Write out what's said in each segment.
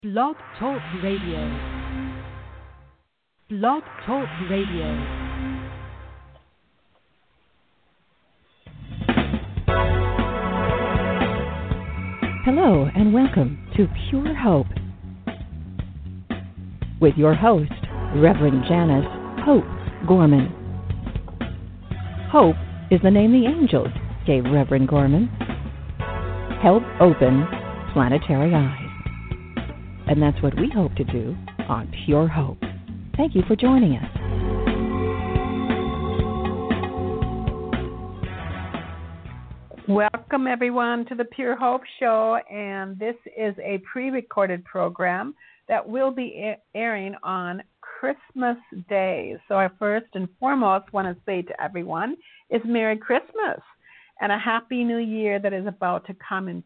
Blog Talk Radio. Blog Talk Radio. Hello and welcome to Pure Hope with your host, Reverend Janice Hope Gorman. Hope is the name the angels gave Reverend Gorman. Help open planetary eyes. And that's what we hope to do on Pure Hope. Thank you for joining us. Welcome, everyone, to the Pure Hope Show, and this is a pre-recorded program that will be airing on Christmas Day. So I first and foremost want to say to everyone is Merry Christmas and a Happy New Year that is about to come in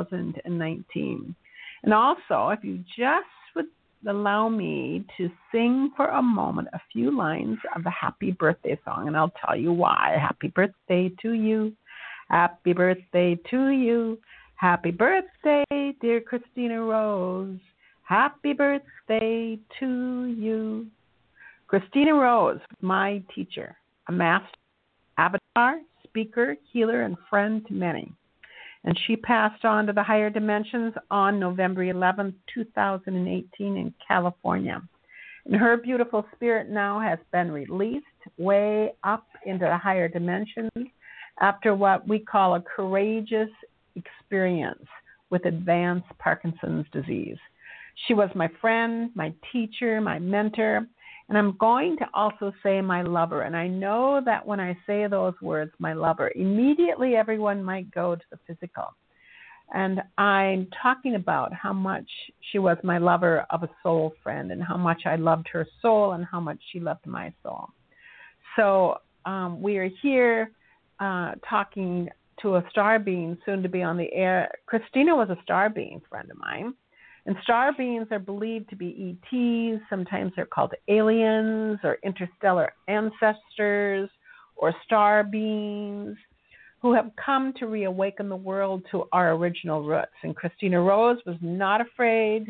2019. And also, if you just would allow me to sing for a moment a few lines of the Happy Birthday song, and I'll tell you why. Happy birthday to you. Happy birthday to you. Happy birthday, dear Christina Rose. Happy birthday to you. Christina Rose, my teacher, a master, avatar, speaker, healer, and friend to many. And she passed on to the higher dimensions on November 11th, 2018 in California. And her beautiful spirit now has been released way up into the higher dimensions after what we call a courageous experience with advanced Parkinson's disease. She was my friend, my teacher, my mentor, and I'm going to also say my lover. And I know that when I say those words, my lover, immediately everyone might go to the physical. And I'm talking about how much she was my lover of a soul friend and how much I loved her soul and how much she loved my soul. So we are here talking to a star being soon to be on the air. Christina was a star being friend of mine. And star beings are believed to be ETs. Sometimes they're called aliens or interstellar ancestors or star beings who have come to reawaken the world to our original roots. And Christina Rose was not afraid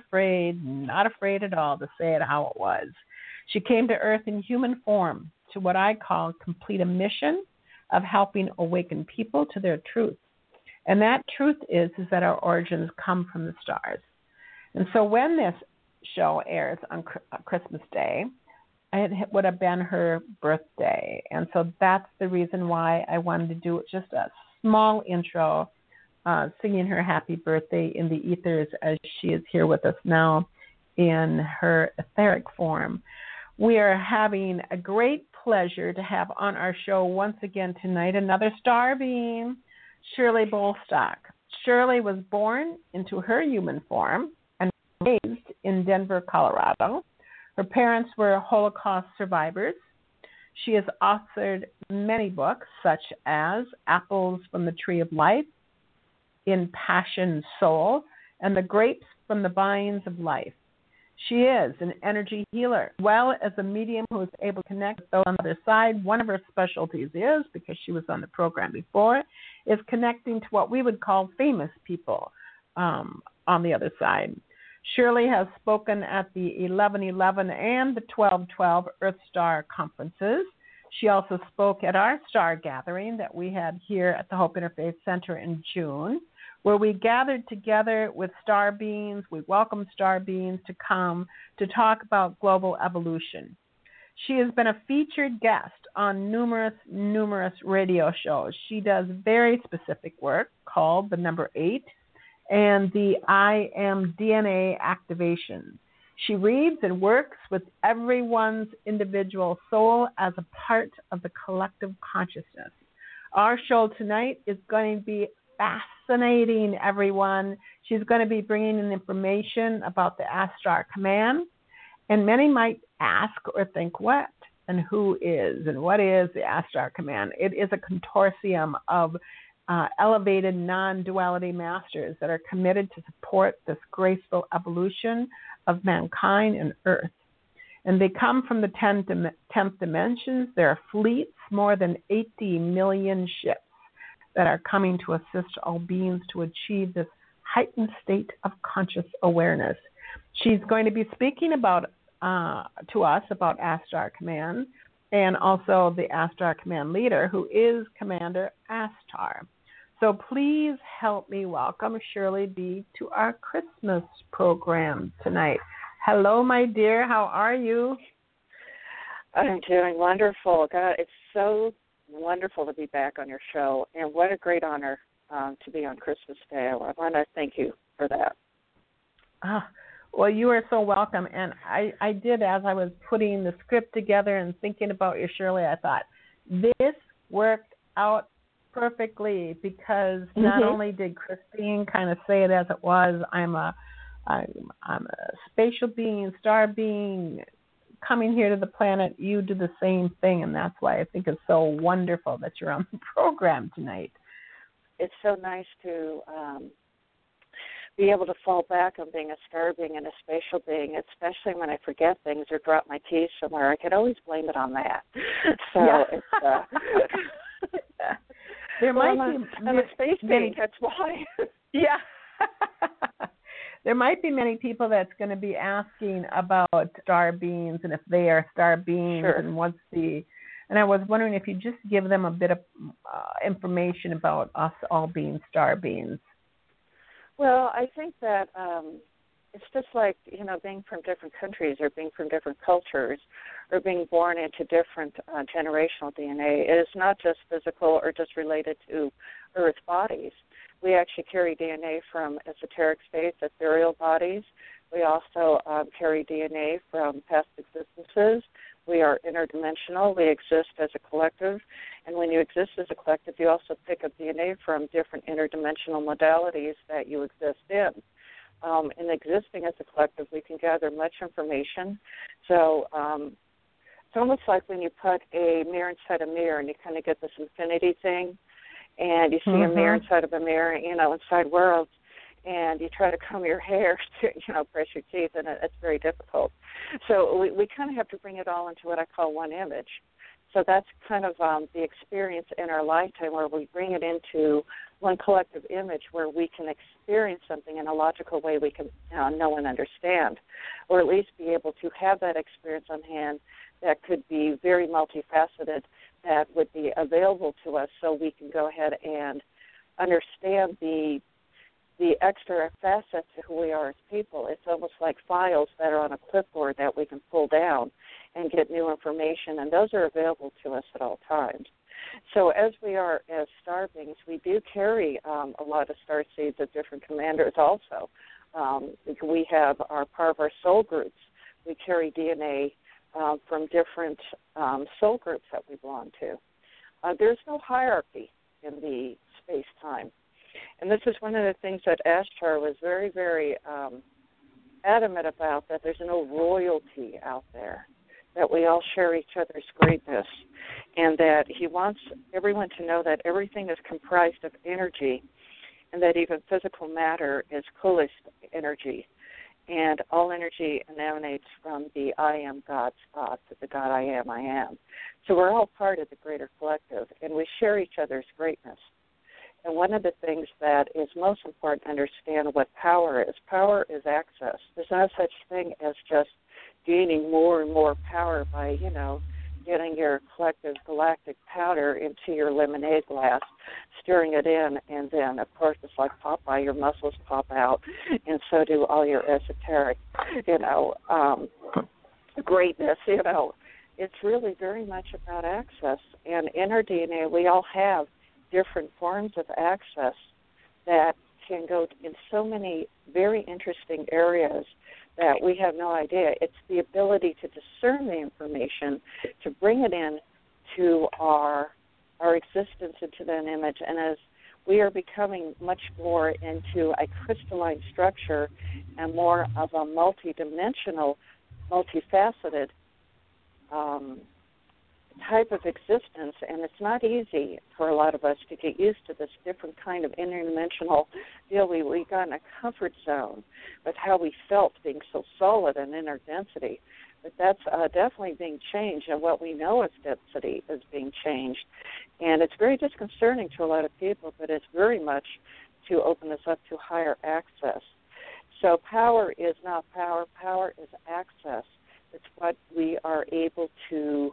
at all to say it how it was. She came to Earth in human form to what I call complete a mission of helping awaken people to their truth. And that truth is that our origins come from the stars. And so when this show airs on Christmas Day, it would have been her birthday. And so that's the reason why I wanted to do just a small intro, singing her happy birthday in the ethers as she is here with us now in her etheric form. We are having a great pleasure to have on our show once again tonight another star being, Shirley Bostock. Shirley was born into her human form raised in Denver, Colorado. Her parents were Holocaust survivors. She has authored many books, such as Apples from the Tree of Life, In Passion Soul, and The Grapes from the Vines of Life. She is an energy healer, as well as a medium who is able to connect with those on the other side. One of her specialties is, because she was on the program before, is connecting to what we would call famous people on the other side. Shirley has spoken at the 1111 and the 1212 Earth Star conferences. She also spoke at our star gathering that we had here at the Hope Interfaith Center in June, where we gathered together with star beings. We welcomed star beings to come to talk about global evolution. She has been a featured guest on numerous radio shows. She does very specific work called the number 8. And the I Am DNA activation. She reads and works with everyone's individual soul as a part of the collective consciousness. Our show tonight is going to be fascinating, everyone. She's going to be bringing in information about the Astar Command. And many might ask or think, what and who is and what is the Astar Command? It is a consortium of elevated non-duality masters that are committed to support this graceful evolution of mankind and Earth. And they come from the 10th dimensions. There are fleets, more than 80 million ships that are coming to assist all beings to achieve this heightened state of conscious awareness. She's going to be speaking about to us about Astar Command and also the Astar Command leader, who is Commander Astar. So please help me welcome Shirley B. to our Christmas program tonight. Hello, my dear. How are you? I'm doing wonderful. God, it's so wonderful to be back on your show, and what a great honor to be on Christmas Day. I want to thank you for that. Well, you are so welcome. And I did, as I was putting the script together and thinking about you, Shirley, I thought, this worked out perfectly because not only did Christine kind of say it as it was, I'm a spatial being, star being, coming here to the planet, you do the same thing, and that's why I think it's so wonderful that you're on the program tonight. It's so nice to be able to fall back on being a star being and a spatial being, especially when I forget things or drop my keys somewhere. I could always blame it on that. So it's there might be I'm a space being. That's why. Yeah. There might be many people that's going to be asking about star beings and if they are star beings and what's the. And I was wondering if you just give them a bit of information about us all being star beings. Well, I think that it's just like, being from different countries or being from different cultures or being born into different generational DNA. It is not just physical or just related to Earth bodies. We actually carry DNA from esoteric states, ethereal bodies. We also carry DNA from past existences. We are interdimensional. We exist as a collective. And when you exist as a collective, you also pick up DNA from different interdimensional modalities that you exist in. In existing as a collective, we can gather much information. So it's almost like when you put a mirror inside a mirror and you kind of get this infinity thing, and you see a mirror inside of a mirror, inside worlds, and you try to comb your hair to, brush your teeth, and it's very difficult. So we kind of have to bring it all into what I call one image. So that's kind of the experience in our lifetime where we bring it into one collective image where we can experience something in a logical way we can know and understand, or at least be able to have that experience on hand that could be very multifaceted, that would be available to us so we can go ahead and understand the extra facets of who we are as people. It's almost like files that are on a clipboard that we can pull down and get new information, and those are available to us at all times. So as we are as star beings, we do carry a lot of star seeds of different commanders also. We have part of our soul groups. We carry DNA from different soul groups that we belong to. There's no hierarchy in the space-time. And this is one of the things that Astar was very, very adamant about, that there's no royalty out there, that we all share each other's greatness, and that he wants everyone to know that everything is comprised of energy, and that even physical matter is coolest energy. And all energy emanates from the I am God spot, the God I am. So we're all part of the greater collective, and we share each other's greatness. And one of the things that is most important to understand what power is access. There's no such thing as just gaining more and more power by, getting your collective galactic powder into your lemonade glass, stirring it in, and then, of course, it's like Popeye, your muscles pop out, and so do all your esoteric, greatness, It's really very much about access. And in our DNA, we all have different forms of access that can go in so many very interesting areas that we have no idea. It's the ability to discern the information, to bring it in to our existence into that image. And as we are becoming much more into a crystalline structure and more of a multidimensional, multifaceted type of existence, and it's not easy for a lot of us to get used to this different kind of interdimensional deal. We got in a comfort zone with how we felt being so solid and in our density. But that's definitely being changed, and what we know as density is being changed. And it's very disconcerting to a lot of people, but it's very much to open us up to higher access. So power is not power. Power is access. It's what we are able to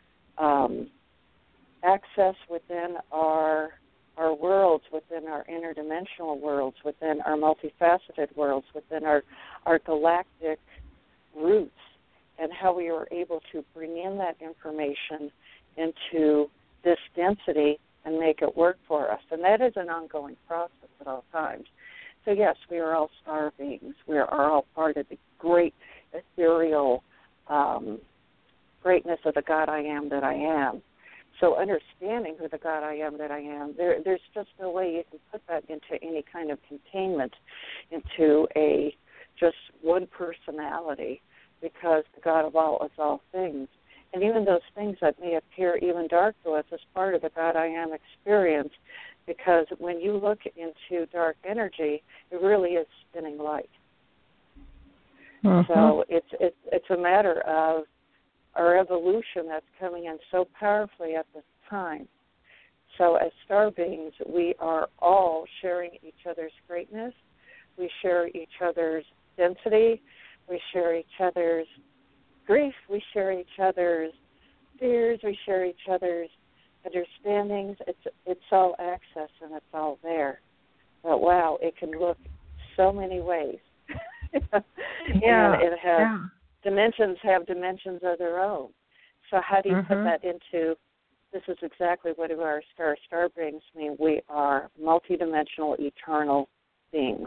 access within our worlds, within our interdimensional worlds, within our multifaceted worlds, within our galactic roots, and how we are able to bring in that information into this density and make it work for us. And that is an ongoing process at all times. So yes, we are all star beings. We are all part of the great ethereal greatness of the God I am that I am. So understanding who the God I am that I am, there's just no way you can put that into any kind of containment, into a just one personality, because the God of all is all things. And even those things that may appear even dark to us is part of the God I am experience, because when you look into dark energy, it really is spinning light. Mm-hmm. So it's a matter of our evolution that's coming in so powerfully at this time. So as star beings, we are all sharing each other's greatness. We share each other's density. We share each other's grief. We share each other's fears. We share each other's understandings. It's all access and it's all there. But wow, it can look so many ways. Yeah. And it has dimensions of their own. So how do you put that into, this is exactly what our star beings mean. We are multidimensional, eternal beings.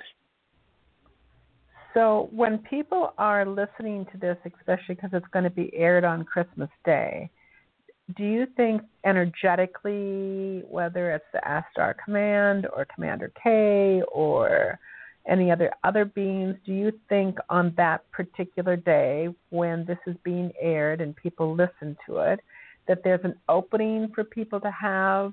So when people are listening to this, especially because it's going to be aired on Christmas Day, do you think energetically, whether it's the Astar Command or Commander K or any other beings, do you think on that particular day when this is being aired and people listen to it, that there's an opening for people to have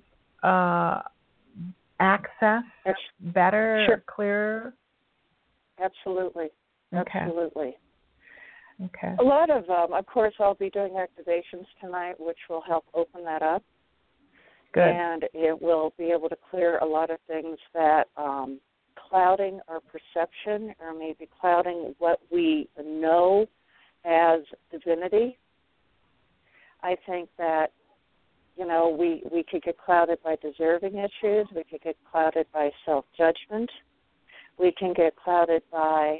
access better, clearer? Absolutely. Okay. Absolutely. Okay. A lot of course, I'll be doing activations tonight, which will help open that up. Good. And it will be able to clear a lot of things that clouding our perception or maybe clouding what we know as divinity. I think that, we could get clouded by deserving issues. We could get clouded by self-judgment. We can get clouded by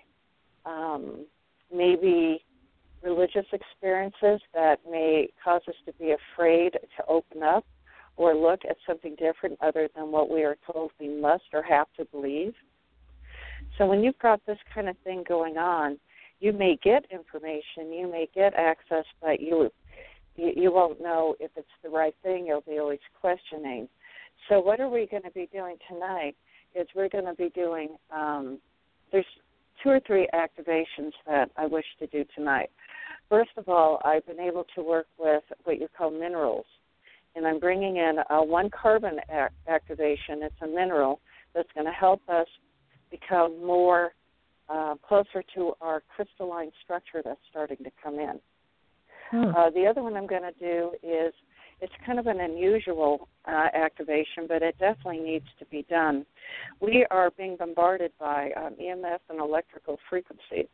maybe religious experiences that may cause us to be afraid to open up or look at something different other than what we are told we must or have to believe. So when you've got this kind of thing going on, you may get information, you may get access, but you won't know if it's the right thing. You'll be always questioning. So what are we going to be doing tonight is we're going to be doing, there's 2 or 3 activations that I wish to do tonight. First of all, I've been able to work with what you call minerals, and I'm bringing in a 1 carbon activation. It's a mineral that's going to help us become more closer to our crystalline structure that's starting to come in. The other one I'm going to do is, it's kind of an unusual activation, but it definitely needs to be done. We are being bombarded by EMF and electrical frequencies.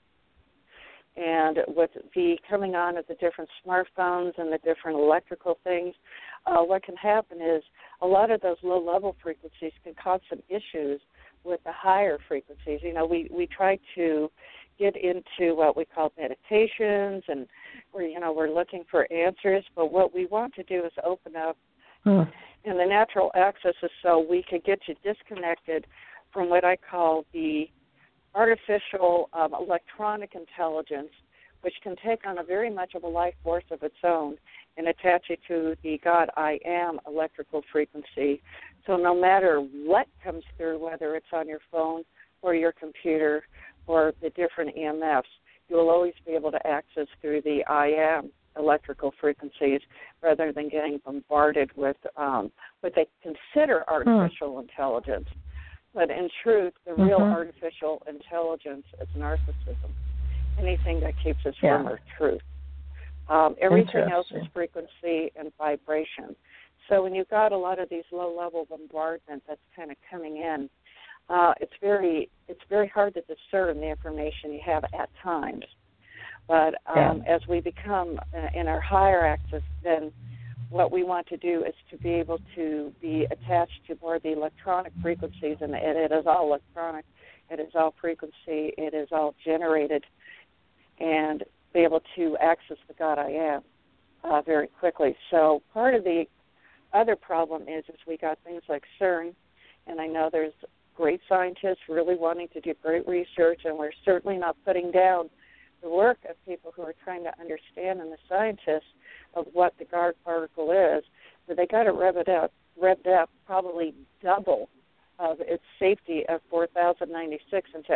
And with the coming on of the different smartphones and the different electrical things, what can happen is a lot of those low-level frequencies can cause some issues with the higher frequencies. We try to get into what we call meditations, and we're looking for answers, but what we want to do is open up, and the natural access is so we could get you disconnected from what I call the artificial electronic intelligence, which can take on a very much of a life force of its own and attach it to the God I am electrical frequency. So no matter what comes through, whether it's on your phone or your computer or the different EMFs, you'll always be able to access through the I am electrical frequencies rather than getting bombarded with what they consider artificial intelligence. But in truth, the real artificial intelligence is narcissism, anything that keeps us from our truth. Everything else is frequency and vibration. So when you've got a lot of these low-level bombardment that's kind of coming in, it's very hard to discern the information you have at times. But as we become in our higher axis, then what we want to do is to be able to be attached to more of the electronic frequencies, and it is all electronic, it is all frequency, it is all generated, and be able to access the God I Am very quickly. So part of the other problem is we got things like CERN, and I know there's great scientists really wanting to do great research, and we're certainly not putting down the work of people who are trying to understand, and the scientists of what the God particle is, but they got it revved up probably double of its safety of 4,096 into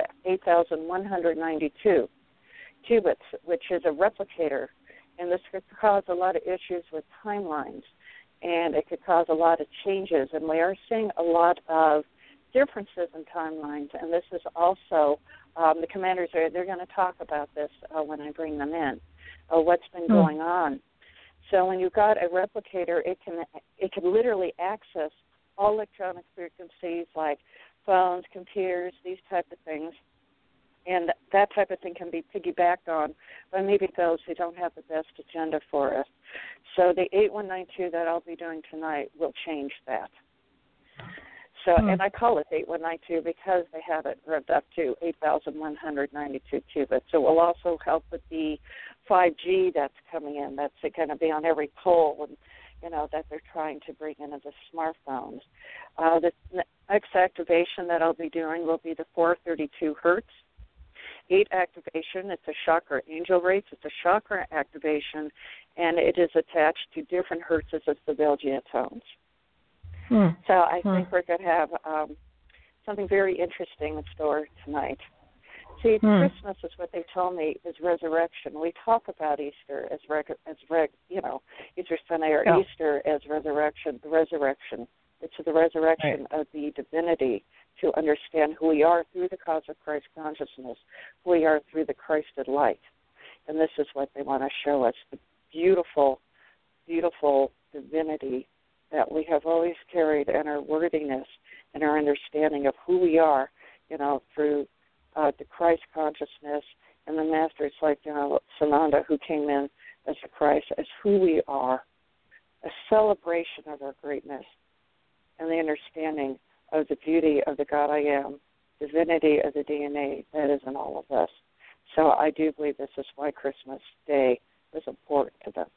8,192 qubits, which is a replicator, and this could cause a lot of issues with timelines, and it could cause a lot of changes, and we are seeing a lot of differences in timelines, and this is also, the commanders, they're going to talk about this when I bring them in, what's been going on. So when you've got a replicator, it can literally access all electronic frequencies like phones, computers, these type of things, and that type of thing can be piggybacked on by maybe those who don't have the best agenda for us. So the 8192 that I'll be doing tonight will change that. So, and I call it 8192 because they have it revved up to 8,192 qubits. So it will also help with the 5G that's coming in. That's going to be on every pole, and that they're trying to bring into the smartphones. The next activation that I'll be doing will be the 432 hertz. 8 activation. It's a chakra angel rates. It's a chakra activation, and it is attached to different hertzes of the Belgia tones. So I think we're going to have something very interesting in store tonight. See, Christmas is what they told me is resurrection. We talk about Easter as Easter Sunday or Easter as resurrection. The resurrection. It's the resurrection of the divinity to understand who we are through the cause of Christ consciousness, who we are through the Christed light. And this is what they want to show us, the beautiful, beautiful divinity that we have always carried, and our worthiness and our understanding of who we are, through the Christ consciousness, and the masters like, Sananda, who came in as the Christ, as who we are, a celebration of our greatness, and the understanding of the beauty of the God I Am, divinity of the DNA that is in all of us. So I do believe this is why Christmas Day is important to them.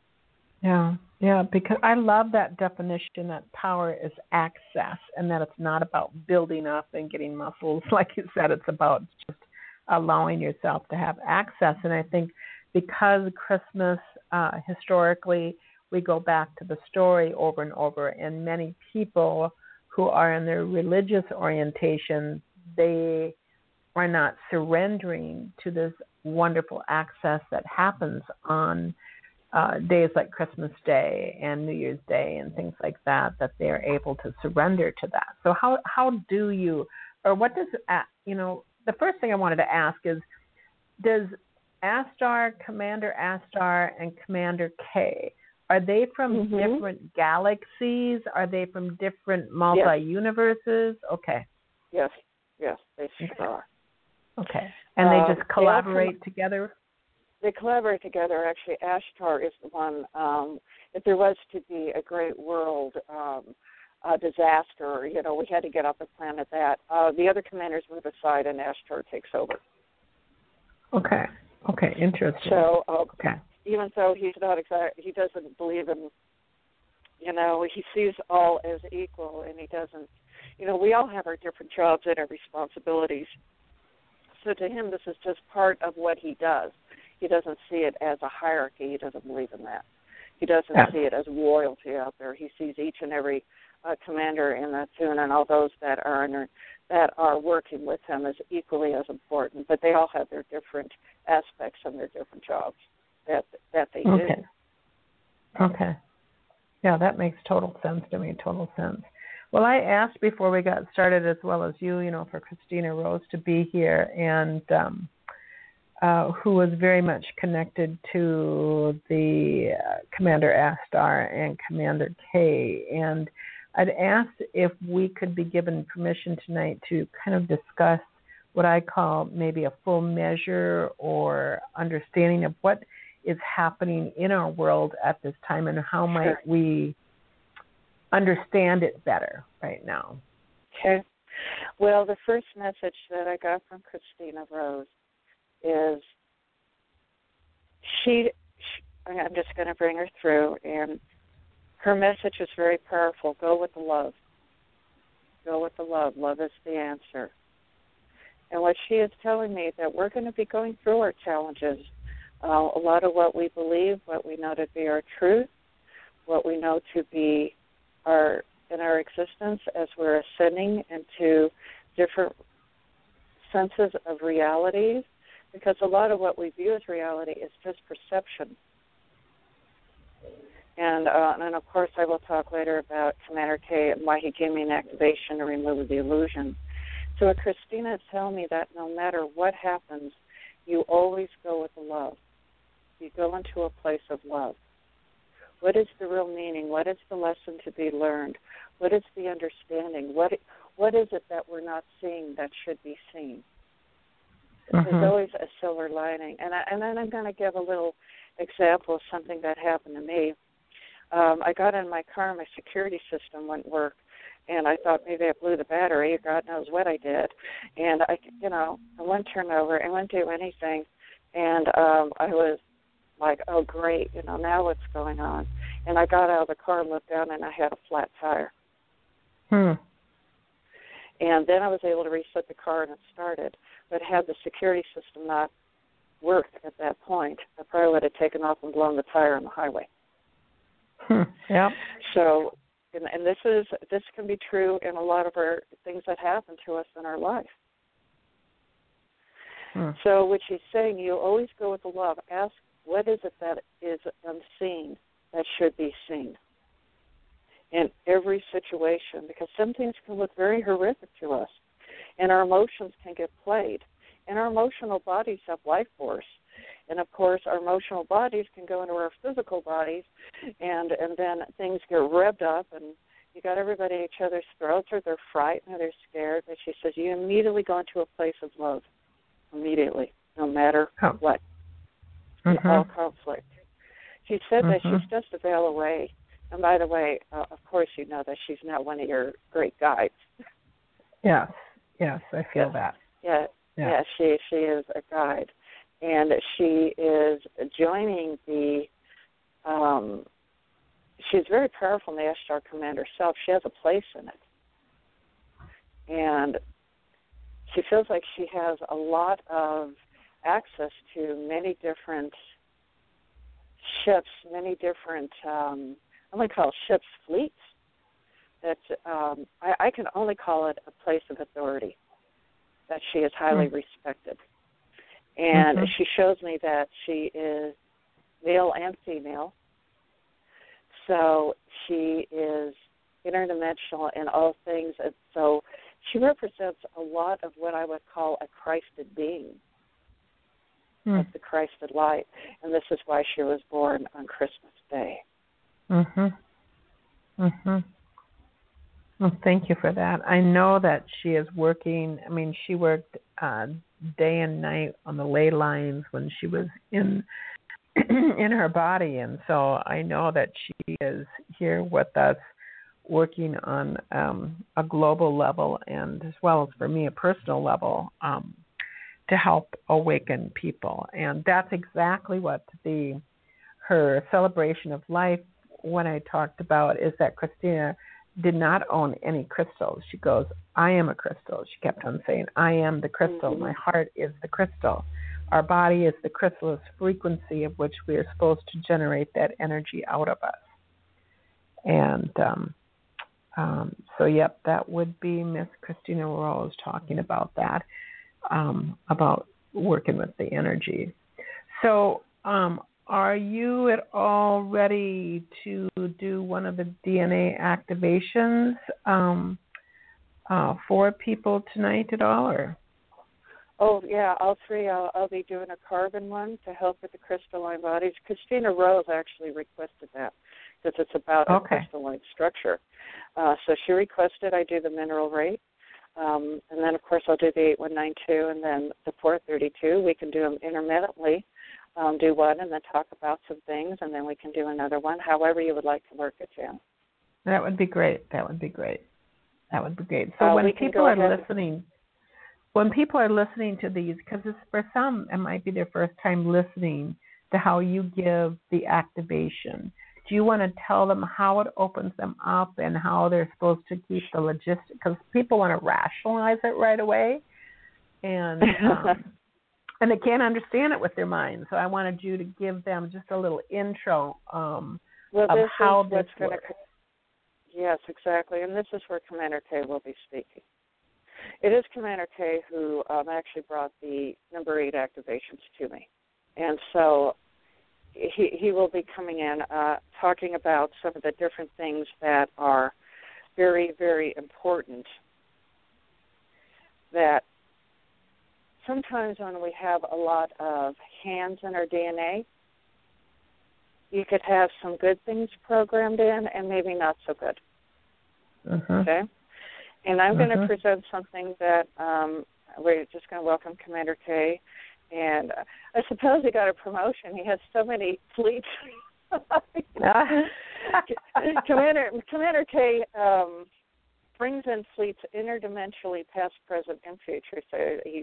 Yeah, because I love that definition that power is access, and that it's not about building up and getting muscles. Like you said, it's about just allowing yourself to have access. And I think because Christmas, historically, we go back to the story over and over, and many people who are in their religious orientation, they are not surrendering to this wonderful access that happens on days like Christmas Day and New Year's Day and things like that they're able to surrender to that. So how do you, or what does, the first thing I wanted to ask is, does Astar, Commander Astar, and Commander K, are they from different galaxies? Are they from different multi-universes? Okay. Yes, they sure are. Okay. And they just collaborate together? They collaborate together. Actually, Ashtar is the one, if there was to be a great world disaster, we had to get off the planet that. The other commanders move aside and Ashtar takes over. Okay, interesting. So, even though he's not he doesn't believe in, he sees all as equal, and he doesn't, we all have our different jobs and our responsibilities. So to him, this is just part of what he does. He doesn't see it as a hierarchy. He doesn't believe in that. He doesn't see it as royalty out there. He sees each and every commander in that tune and all those that are working with him as equally as important. But they all have their different aspects and their different jobs that they do. Okay. Yeah, that makes total sense to me. Total sense. Well, I asked before we got started, as well as you, for Christina Rose to be here, and who was very much connected to the Commander Astar and Commander K. And I'd asked if we could be given permission tonight to kind of discuss what I call maybe a full measure or understanding of what is happening in our world at this time and how might we understand it better right now. Okay. Well, the first message that I got from Christina Rose is I'm just going to bring her through, and her message is very powerful. Go with the love. Go with the love. Love is the answer. And what she is telling me that we're going to be going through our challenges. A lot of what we believe, what we know to be our truth, what we know to be in our existence as we're ascending into different senses of reality, because a lot of what we view as reality is just perception. And of course, I will talk later about Commander K and why he gave me an activation to remove the illusion. So what Christina is telling me that no matter what happens, you always go with the love. You go into a place of love. What is the real meaning? What is the lesson to be learned? What is the understanding? What is it that we're not seeing that should be seen? There's always a silver lining. And then I'm going to give a little example of something that happened to me. I got in my car, my security system wouldn't work, and I thought maybe I blew the battery. God knows what I did. And I wouldn't turn over. I wouldn't do anything. And I was like, oh, great, now what's going on? And I got out of the car and looked down, and I had a flat tire. And then I was able to reset the car, and it started. But had the security system not worked at that point, I probably would have taken off and blown the tire on the highway. Yeah. So, and this can be true in a lot of our things that happen to us in our life. So what she's saying, you always go with the love. Ask, what is it that is unseen that should be seen in every situation? Because some things can look very horrific to us, and our emotions can get played. And our emotional bodies have life force. And, of course, our emotional bodies can go into our physical bodies, and then things get revved up, and you got everybody at each other's throats, or they're frightened, or they're scared. But she says you immediately go into a place of love, immediately, no matter what. All conflict. She said that she's just a veil away. And by the way, of course you know that she's not one of your great guides. Yes, I feel that. Yeah, she is a guide. And she is joining she's very powerful in the Ashtar Command herself. She has a place in it. And she feels like she has a lot of access to many different ships, many different, I'm going to call ships fleets. I can only call it a place of authority, that she is highly respected. And she shows me that she is male and female. So she is interdimensional in all things. And so she represents a lot of what I would call a Christed being, of the Christed light. And this is why she was born on Christmas Day. Well, thank you for that. I know that she is working. I mean, she worked day and night on the ley lines when she was in her body, and so I know that she is here with us working on a global level, and as well as for me a personal level, to help awaken people. And that's exactly what her celebration of life, when I talked about, is that Christina did not own any crystals. She goes, I am a crystal. She kept on saying, I am the crystal. My heart is the crystal. Our body is the crystalline frequency of which we are supposed to generate that energy out of us. And so, yep, that would be Miss Christina Rose talking about that, about working with the energy. So, are you at all ready to do one of the DNA activations for people tonight at all? Or? Oh, yeah, all three. I'll be doing a carbon one to help with the crystalline bodies. Christina Rose actually requested that. because it's about a crystalline structure. So she requested I do the mineral rate. And then, of course, I'll do the 8192 and then the 432. We can do them intermittently, do one and then talk about some things, and then we can do another one, however you would like to work it, Jan. That would be great. So when people are listening to these, because for some it might be their first time listening to how you give the activation, do you want to tell them how it opens them up and how they're supposed to keep the logistics? Because people want to rationalize it right away, and and they can't understand it with their mind. So I wanted you to give them just a little intro of how this works. Yes, exactly. And this is where Commander K will be speaking. It is Commander K who actually brought the number 8 activations to me. And so he will be coming in talking about some of the different things that are very, very important, that sometimes when we have a lot of hands in our DNA, you could have some good things programmed in and maybe not so good. Okay? And I'm going to present something that we're just going to welcome Commander K. And I suppose he got a promotion. He has so many fleets. Commander K brings in fleets interdimensionally, past, present, and future. So he's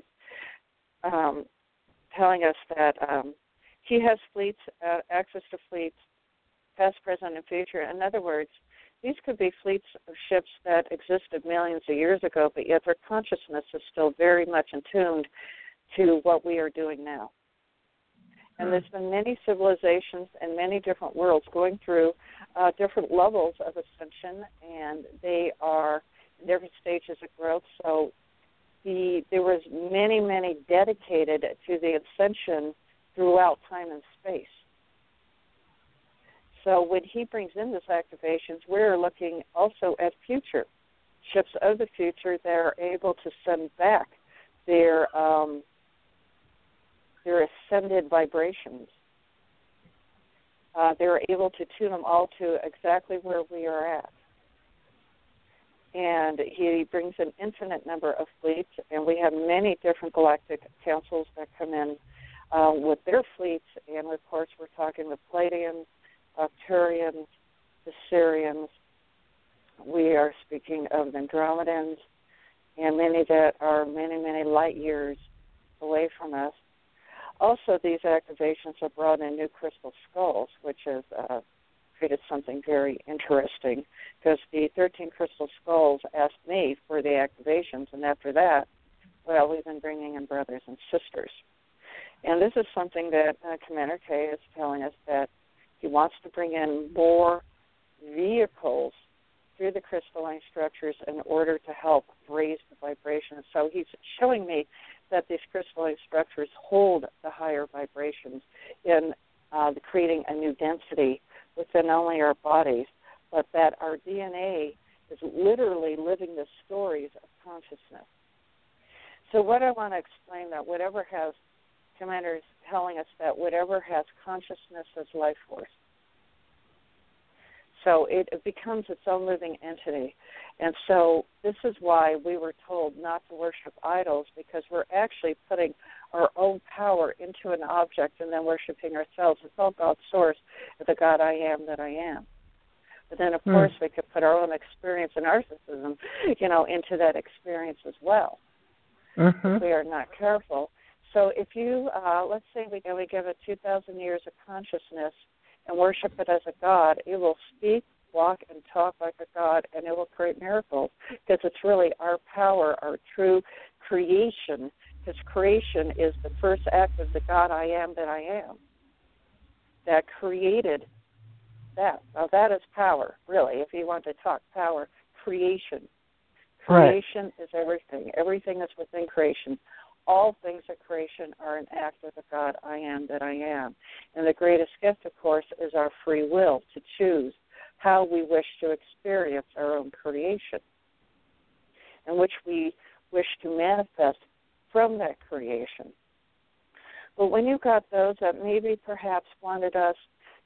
telling us that he has fleets, access to fleets, past, present, and future. In other words, these could be fleets of ships that existed millions of years ago, but yet their consciousness is still very much attuned to what we are doing now. And there's been many civilizations and many different worlds going through different levels of ascension, and they are in different stages of growth. So there was many, many dedicated to the ascension throughout time and space. So when he brings in this activations, we're looking also at future ships of the future that are able to send back their ascended vibrations. They're able to tune them all to exactly where we are at. And he brings an infinite number of fleets, and we have many different galactic councils that come in with their fleets. And, of course, we're talking with Pleiadians, Arcturians, Assyrians. We are speaking of Andromedans, and many that are many, many light years away from us. Also, these activations have brought in new crystal skulls, which has created something very interesting, because the 13 crystal skulls asked me for the activations, and after that, well, we've been bringing in brothers and sisters. And this is something that Commander K is telling us, that he wants to bring in more vehicles through the crystalline structures in order to help raise the vibration. So he's showing me that these crystalline structures hold the higher vibrations in creating a new density within only our bodies, but that our DNA is literally living the stories of consciousness. So what I want to explain, that whatever has, Commander is telling us that whatever has consciousness is life force. So it becomes its own living entity. And so this is why we were told not to worship idols, because we're actually putting our own power into an object and then worshiping ourselves. It's all God's source, the God I am that I am. But then, of course, we could put our own experience and narcissism, into that experience as well. If we are not careful. So if you, let's say we give it 2,000 years of consciousness and worship it as a God, it will speak, walk, and talk like a God, and it will create miracles, because it's really our power, our true creation, because creation is the first act of the God I am that I am, that created that. Now that is power, really, if you want to talk power, creation. Creation is everything. Everything is within creation. All things of creation are an act of the God I am that I am. And the greatest gift, of course, is our free will to choose how we wish to experience our own creation, and which we wish to manifest from that creation. But when you got those that maybe perhaps wanted us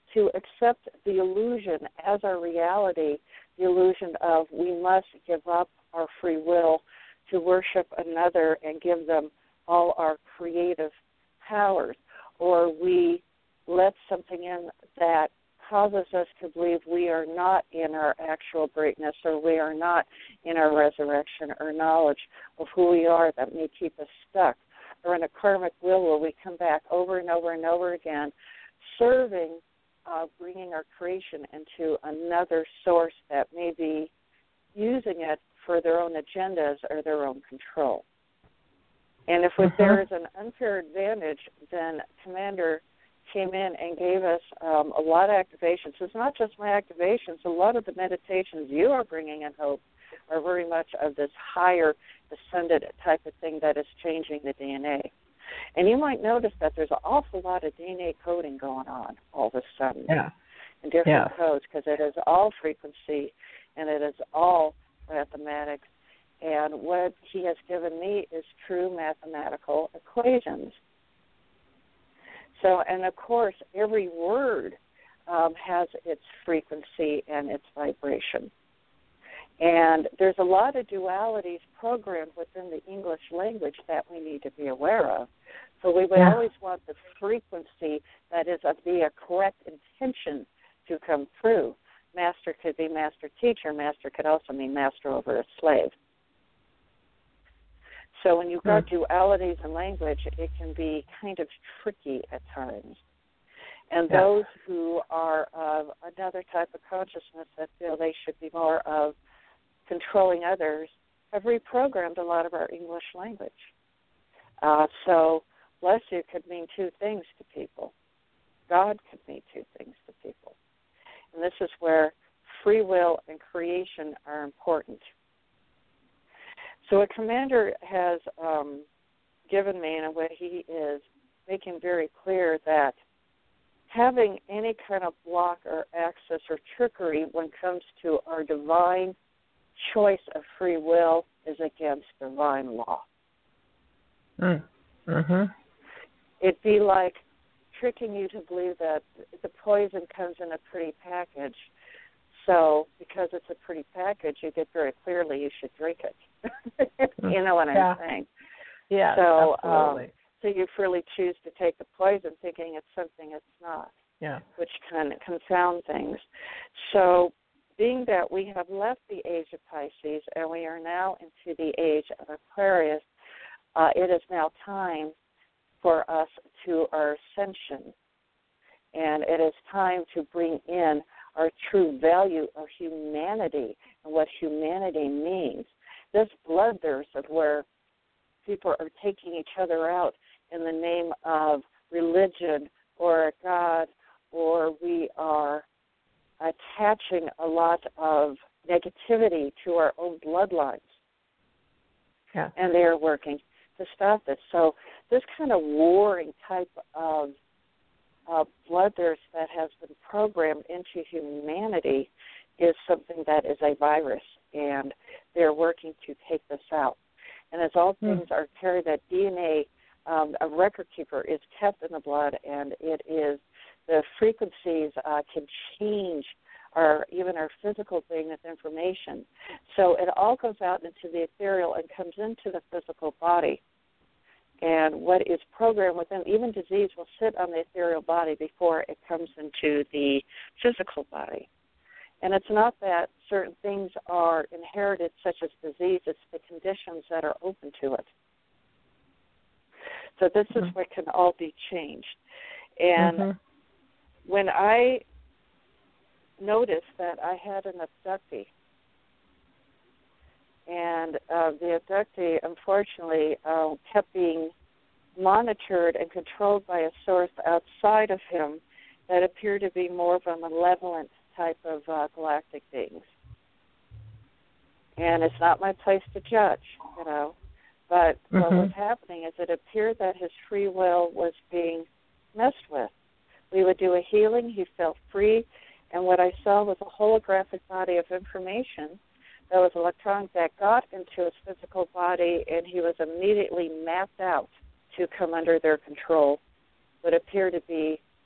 to accept the illusion as our reality, the illusion of we must give up our free will to worship another and give them all our creative powers, or we let something in that causes us to believe we are not in our actual greatness, or we are not in our resurrection or knowledge of who we are, that may keep us stuck, or in a karmic wheel where we come back over and over and over again, serving, bringing our creation into another source that may be using it for their own agendas or their on control. And if there is an unfair advantage, then Commander came in and gave us a lot of activations. It's not just my activations. A lot of the meditations you are bringing in, Hope, are very much of this higher ascended type of thing that is changing the DNA. And you might notice that there's an awful lot of DNA coding going on all of a sudden in different codes, because it is all frequency and it is all mathematics. And what he has given me is true mathematical equations. So, and of course, every word has its frequency and its vibration. And there's a lot of dualities programmed within the English language that we need to be aware of. So we would always want the frequency that is of the correct intention to come through. Master could be master teacher. Master could also mean master over a slave. So when you've got dualities in language, it can be kind of tricky at times. And those who are of another type of consciousness that feel they should be more of controlling others have reprogrammed a lot of our English language. So bless you could mean two things to people. God could mean two things to people. And this is where free will and creation are important. So what Commander has given me, in a way he is making very clear that having any kind of block or access or trickery when it comes to our divine choice of free will is against divine law. It'd be like tricking you to believe that the poison comes in a pretty package. So because it's a pretty package, you get very clearly you should drink it. You know what I'm saying? Yeah, so, absolutely. So you freely choose to take the poison thinking it's something it's not, which can confound things. So being that we have left the age of Pisces and we are now into the age of Aquarius, it is now time for us to our ascension. And it is time to bring in our true value of humanity and what humanity means. This bloodthirst of where people are taking each other out in the name of religion or a God, or we are attaching a lot of negativity to our own bloodlines. And they are working to stop this. So this kind of warring type of bloodthirst that has been programmed into humanity is something that is a virus, and they're working to take this out. And as all things are carried, that DNA, a record keeper, is kept in the blood, and it is the frequencies can change even our physical being with information. So it all goes out into the ethereal and comes into the physical body. And what is programmed within, even disease will sit on the ethereal body before it comes into the physical body. And it's not that certain things are inherited, such as disease, it's the conditions that are open to it. So this is what can all be changed. And when I noticed that I had an abductee, and the abductee, unfortunately, kept being monitored and controlled by a source outside of him that appeared to be more of a malevolent type of galactic beings. And it's not my place to judge, but what was happening is it appeared that his free will was being messed with. We would do a healing, he felt free, and what I saw was a holographic body of information that was electronic that got into his physical body, and he was immediately mapped out to come under their control. What appeared to be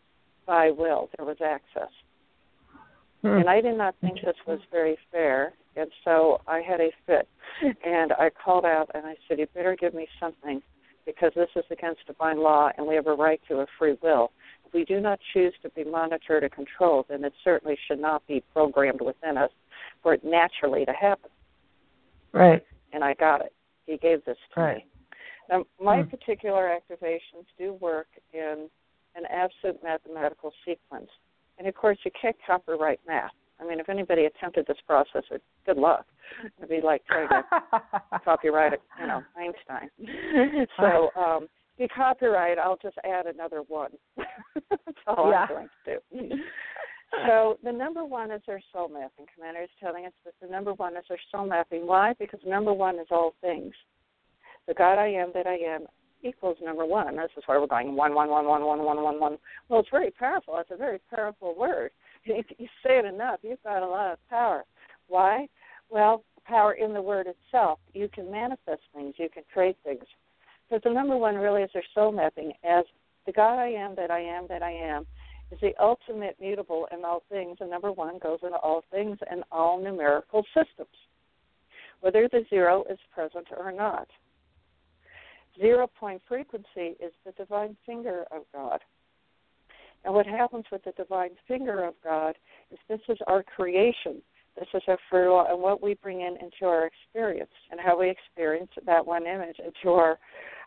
by will. There was access. And I did not think this was very fair, and so I had a fit. And I called out and I said, you better give me something, because this is against divine law and we have a right to a free will. If we do not choose to be monitored or controlled, then it certainly should not be programmed within us for it naturally to happen. Right. And I got it. He gave this to me. Now, my particular activations do work in an absolute mathematical sequence. And, of course, you can't copyright math. I mean, if anybody attempted this process, good luck. It'd be like trying to copyright, Einstein. So if you copyright, I'll just add another one. That's all I'm going to do. So the number one is our soul mapping. Commander is telling us that the number one is our soul mapping. Why? Because number one is all things. The God I am that I am equals number one. This is why we're going 1, 1, 1, 1, 1, 1, 1, 1. Well, it's very powerful. It's a very powerful word. If you say it enough, you've got a lot of power. Why? Well, power in the word itself. You can manifest things. You can create things. Because the number one really is our soul mapping. As the God I am that I am that I am is the ultimate mutable in all things, and number one goes into all things and all numerical systems, whether the zero is present or not. 0-point frequency is the divine finger of God. And what happens with the divine finger of God is this is our creation. This is our free will and what we bring into our experience and how we experience that one image into our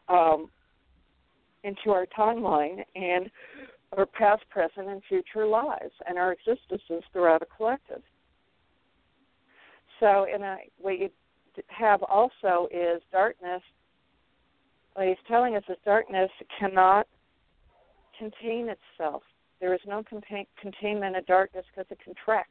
timeline and our past, present, and future lives and our existences throughout a collective. So what you have also is darkness. What he's telling us is darkness cannot contain itself. There is no containment of darkness because it contracts.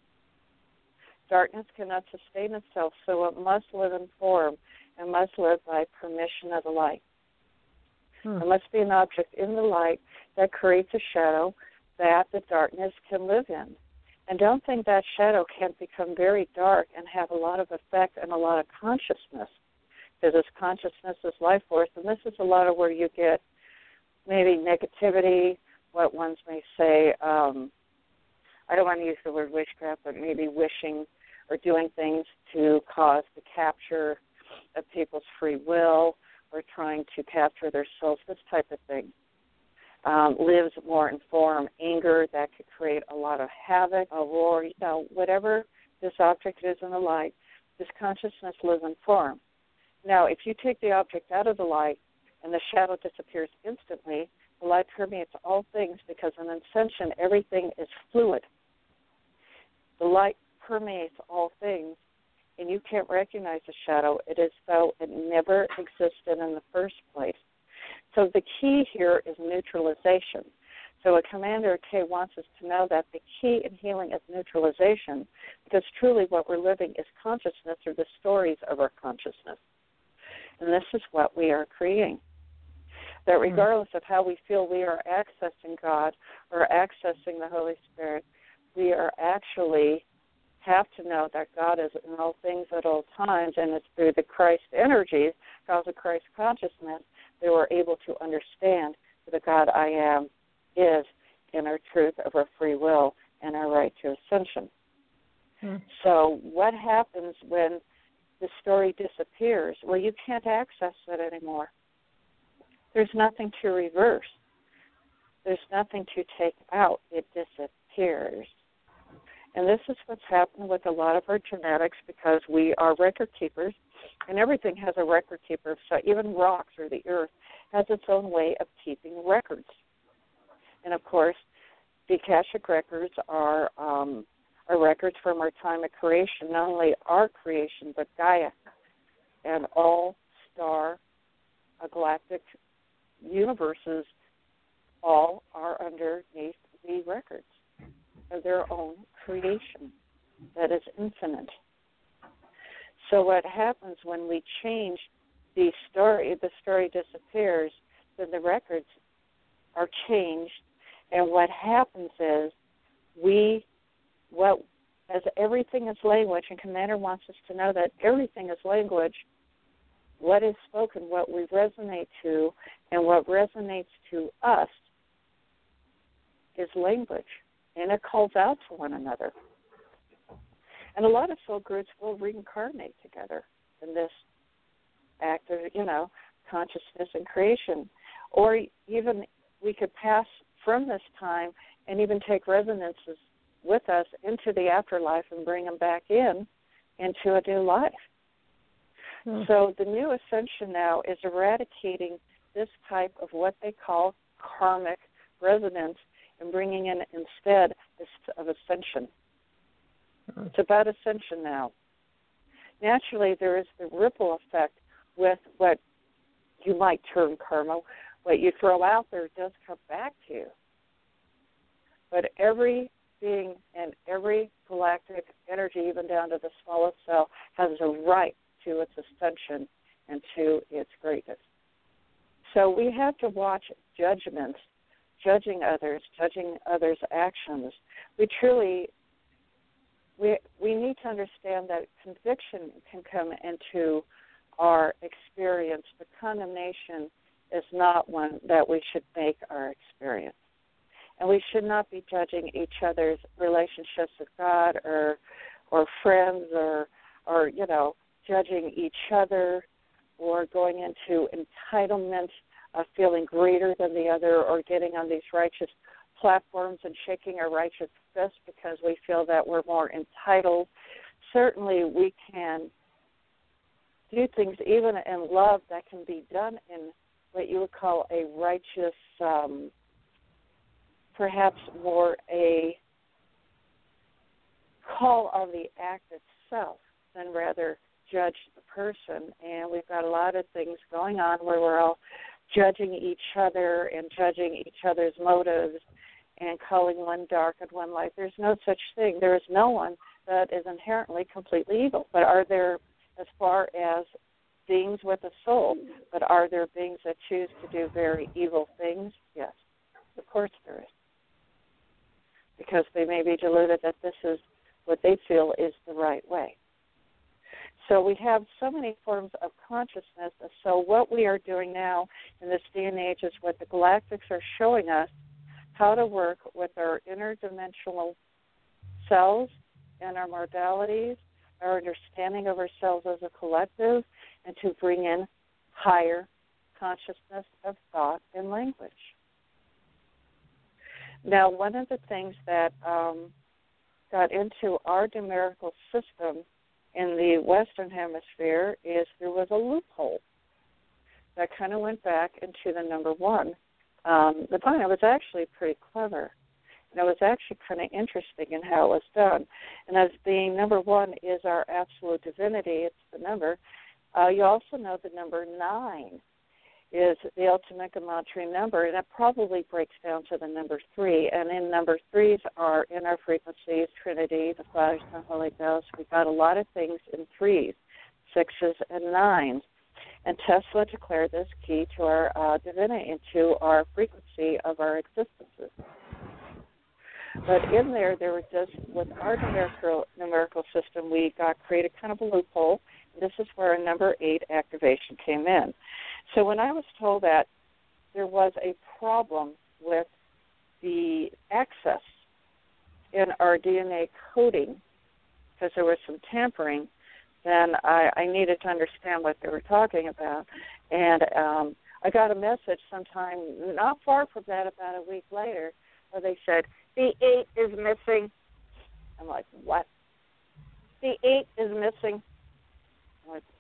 Darkness cannot sustain itself, so it must live in form and must live by permission of the light. There must be an object in the light that creates a shadow that the darkness can live in. And don't think that shadow can't become very dark and have a lot of effect and a lot of consciousness. Because this consciousness is life force, and this is a lot of where you get maybe negativity, what ones may say, I don't want to use the word witchcraft, but maybe wishing or doing things to cause the capture of people's free will or trying to capture their souls, this type of thing. Lives more in form, anger that could create a lot of havoc, a war, whatever this object is in the light, this consciousness lives in form. Now, if you take the object out of the light and the shadow disappears instantly, the light permeates all things because in ascension, everything is fluid. The light permeates all things, and you can't recognize the shadow. It is though it never existed in the first place. So the key here is neutralization. So a Commander K wants us to know that the key in healing is neutralization, because truly what we're living is consciousness or the stories of our consciousness. And this is what we are creating. That regardless of how we feel we are accessing God or accessing the Holy Spirit, we are actually have to know that God is in all things at all times, and it's through the Christ energies, because of Christ consciousness, that we're able to understand who the God I am is in our truth of our free will and our right to ascension. So what happens when the story disappears? Well, you can't access it anymore. There's nothing to reverse. There's nothing to take out. It disappears. And this is what's happened with a lot of our genetics, because we are record keepers, and everything has a record keeper. So even rocks or the earth has its own way of keeping records. And, of course, the Akashic records are records from our time of creation, not only our creation, but Gaia and all star galactic universes all are underneath the records of their own creation that is infinite. So what happens when we change the story disappears, then the records are changed, and what happens is as everything is language, and Commander wants us to know that everything is language, what is spoken, what we resonate to, and what resonates to us is language, and it calls out to one another. And a lot of soul groups will reincarnate together in this act of, consciousness and creation. Or even we could pass from this time and even take resonances with us into the afterlife and bring them back into a new life. So the new ascension now is eradicating this type of what they call karmic resonance and bringing in instead of ascension. It's about ascension now. Naturally, there is the ripple effect with what you might term karma. What you throw out there does come back to you. But every being and every galactic energy, even down to the smallest cell, has a right to its ascension and to its greatness. So we have to watch judgments, judging others' actions. We need to understand that conviction can come into our experience, but condemnation is not one that we should make our experience. And we should not be judging each other's relationships with God or friends or judging each other or going into entitlement of feeling greater than the other or getting on these righteous platforms and shaking our righteous fist because we feel that we're more entitled. Certainly we can do things even in love that can be done in what you would call a righteous, perhaps more a call on the act itself than rather judge the person. And we've got a lot of things going on where we're all judging each other and judging each other's motives and calling one dark and one light. There's no such thing. There is no one that is inherently completely evil. But are there, as far as beings with a soul, but are there beings that choose to do very evil things? Yes, of course there is. Because they may be deluded that this is what they feel is the right way. So we have so many forms of consciousness. So what we are doing now in this day and age is what the galactics are showing us, how to work with our interdimensional selves and our modalities, our understanding of ourselves as a collective, and to bring in higher consciousness of thought and language. Now, one of the things that got into our numerical system in the Western Hemisphere is there was a loophole that kind of went back into the number one. The point was actually pretty clever, and it was actually kind of interesting in how it was done. And as being number one is our absolute divinity, it's the number. You also know the number 9 is the ultimate gematria number, and that probably breaks down to the number 3. And in number 3s are in our frequencies, Trinity, the Father, Son, Holy Ghost. We've got a lot of things in 3s, 6s, and 9s. And Tesla declared this key to our divinity and to our frequency of our existences. But in there were just, with our numerical system, we created kind of a loophole. This is where a number 8 activation came in. So when I was told that there was a problem with the access in our DNA coding because there was some tampering, then I needed to understand what they were talking about. And I got a message sometime not far from that, about a week later, where they said, the 8 is missing. I'm like, what? The 8 is missing. I'm like,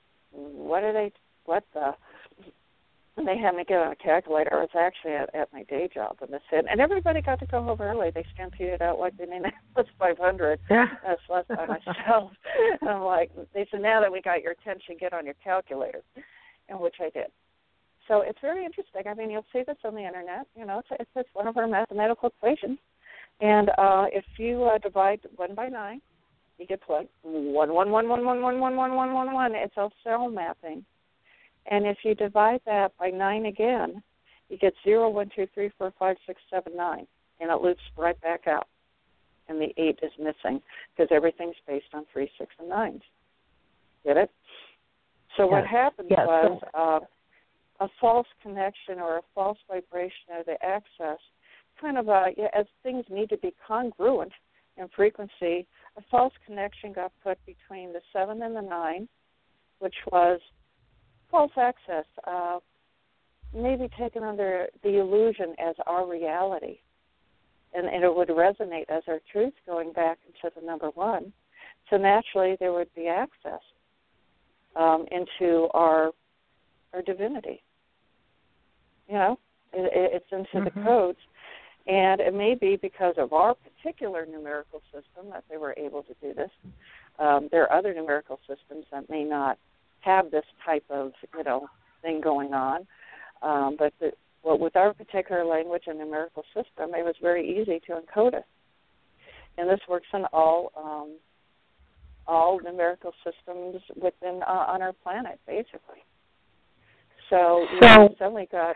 what the? And they had me get on a calculator. I was actually at my day job, and and everybody got to go home early. They stampeded out like they named it was 500. Yeah. That's less by myself. And I'm like, they said, now that we got your attention, get on your calculator, and which I did. So it's very interesting. I mean, you'll see this on the internet. It's one of our mathematical equations. And if you divide 1 by 9, you get plug 1, 1, 1, 1, 1, 1, 1, 1, 1, 1, 1, 1. It's all cell mapping. And if you divide that by 9 again, you get 0, 1, 2, 3, 4, 5, 6, 7, 9. And it loops right back out. And the 8 is missing because everything's based on 3, 6, and 9s. Get it? So what happened was a false connection or a false vibration of the access kind of as things need to be congruent in frequency, a false connection got put between the 7 and the 9, which was false access, maybe taken under the illusion as our reality. And it would resonate as our truth going back into the number 1. So naturally there would be access into our divinity. You know, it's into the codes. And it may be because of our particular numerical system that they were able to do this. There are other numerical systems that may not have this type of, thing going on. But with our particular language and numerical system, it was very easy to encode it. And this works in all numerical systems within on our planet, basically. So we suddenly got.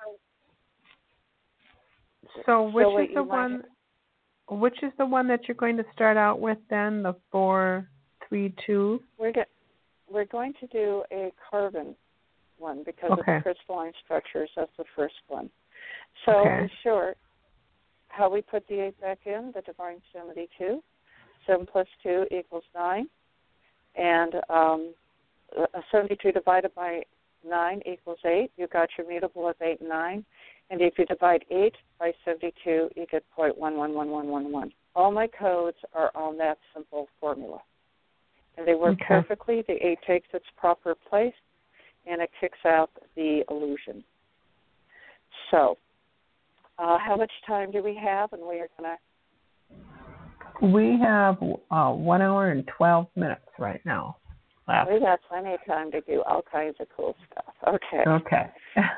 So which is the one that you're going to start out with then? The 432. We're going to do a carbon one because of the crystalline structures. That's the first one. So in short, how we put the 8 back in, the divine 72. 7 plus 2 equals 9. And 72 divided by 9 equals 8. You got your mutable of 8 and 9. And if you divide 8 by 72, you get 0.111111. All my codes are on that simple formula. And they work perfectly. The 8 takes its proper place, and it kicks out the illusion. So, how much time do we have? And we are going to... We have 1 hour and 12 minutes right now left. We got plenty of time to do all kinds of cool stuff. Okay.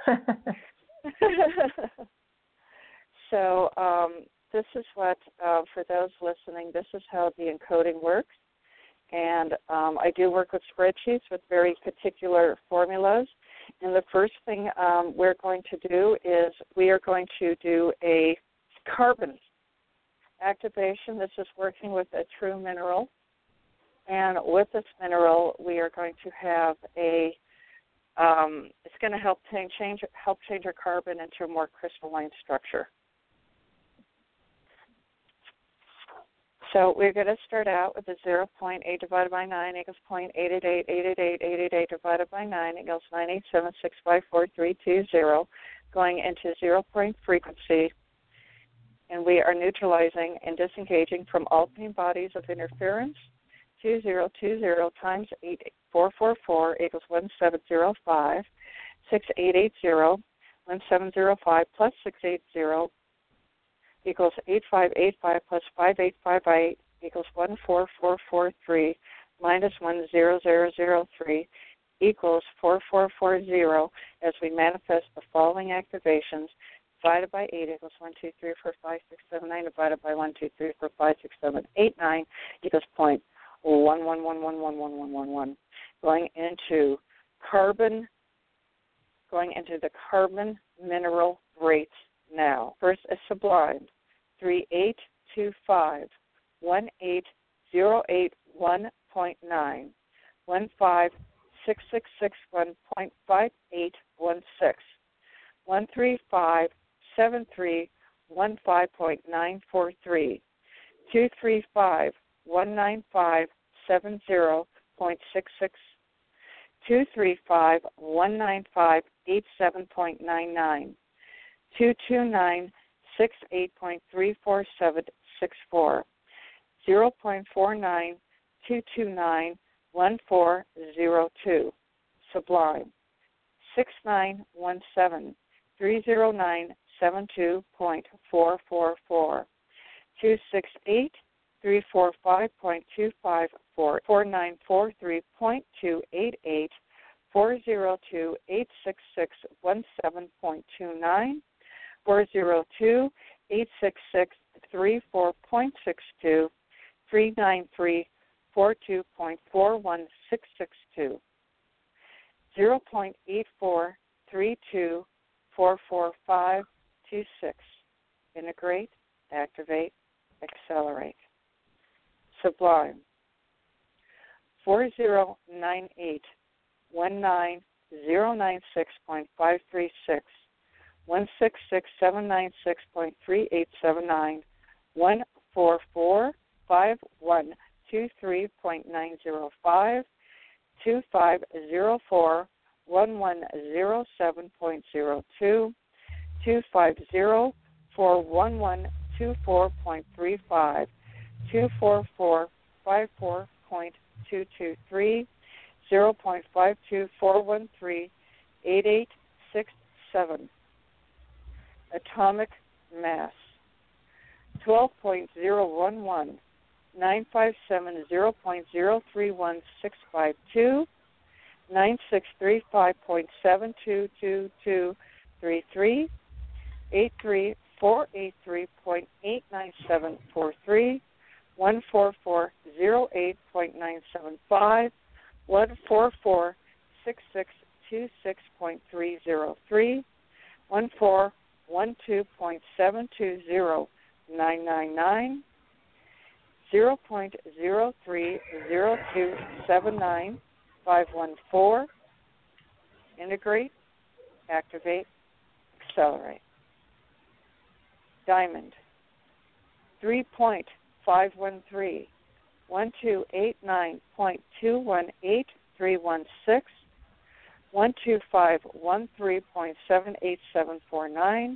So this is what, for those listening, this is how the encoding works. And I do work with spreadsheets with very particular formulas. And the first thing we're going to do is we are going to do a carbon activation. This is working with a true mineral. And with this mineral, we are going to have a it's going to help change our carbon into a more crystalline structure. So we're going to start out with the 0.8 divided by 9 equals 0.888, 888, 888 divided by 9 equals 987654320, going into 0 point frequency. And we are neutralizing and disengaging from alternating bodies of interference. 2020 times 8444 equals 1705. 6880, 1705 plus 680 equals 8585 plus 5858 equals 14443 minus 10003 equals 4440 as we manifest the following activations. Divided by 8 equals 1, 2, 3, 4, 5, 6, 7, 9. Divided by 1, 2, 3, 4, 5, 6, 7, 8, 9 equals 0.11111111. Going into the carbon mineral rates now. First is sublime. 3825 18081.9 156661.5816 1357315.943 235 19570.66 235 19587.99 229 68.34764 0.49 229 1402 Sublime 6917 309 72.444 268 345.254 4943.288 402 866 17.29 402 866 34.62 393 42.41662 0.84 32 44526 Integrate, activate, accelerate. Sublime 4098 19096.536 166-796.3879, 144-5123.905, 2504-1107.02, 250-411-24.35, 244-54.223, 0.52-413-8867. Atomic mass 12.011, 957-0.031652, 9635.72233, 83483.89743, 14408.975, 1446626.303, 141.720999, 0.030279, 514. Integrate, activate, accelerate. Diamond 3.513, 1289.218316, 12513.78749,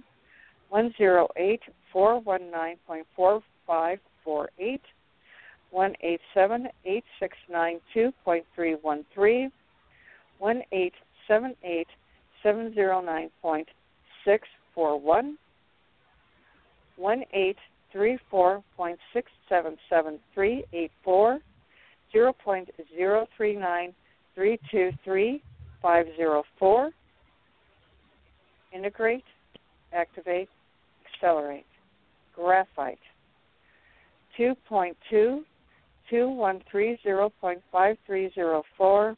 108-419.4548, 187-8692.313, 1878709.641, 1-834.677384, 0.039323.504. Integrate, activate, accelerate. Graphite 2.2-2130.5304,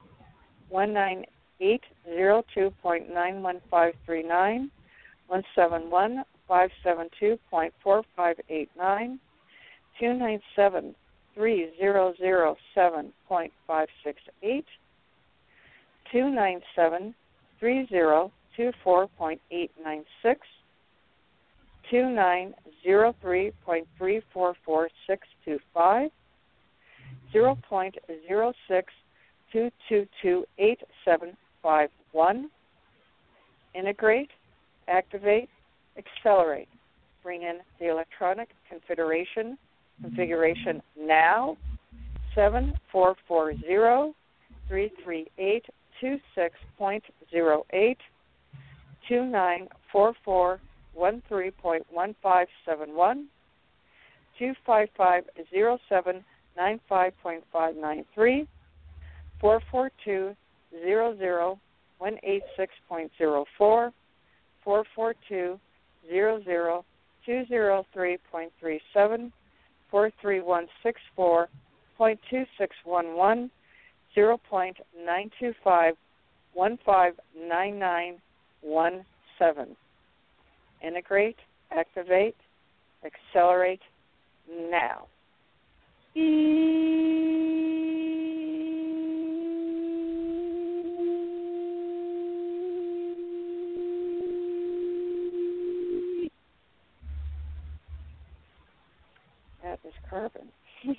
19802.91539, 171-572.4589, 297-3007.568, 297-3024.896, 2903.344625, 0.06222871. Integrate, activate, accelerate. Bring in the electronic configuration now, 7440-338-26.08, 2944-13.1571, 255-0795.593, 442-00-186.04, 442-00-203.37, 43164.2611, 0.925-159917. Integrate, activate, accelerate now. That is carbon.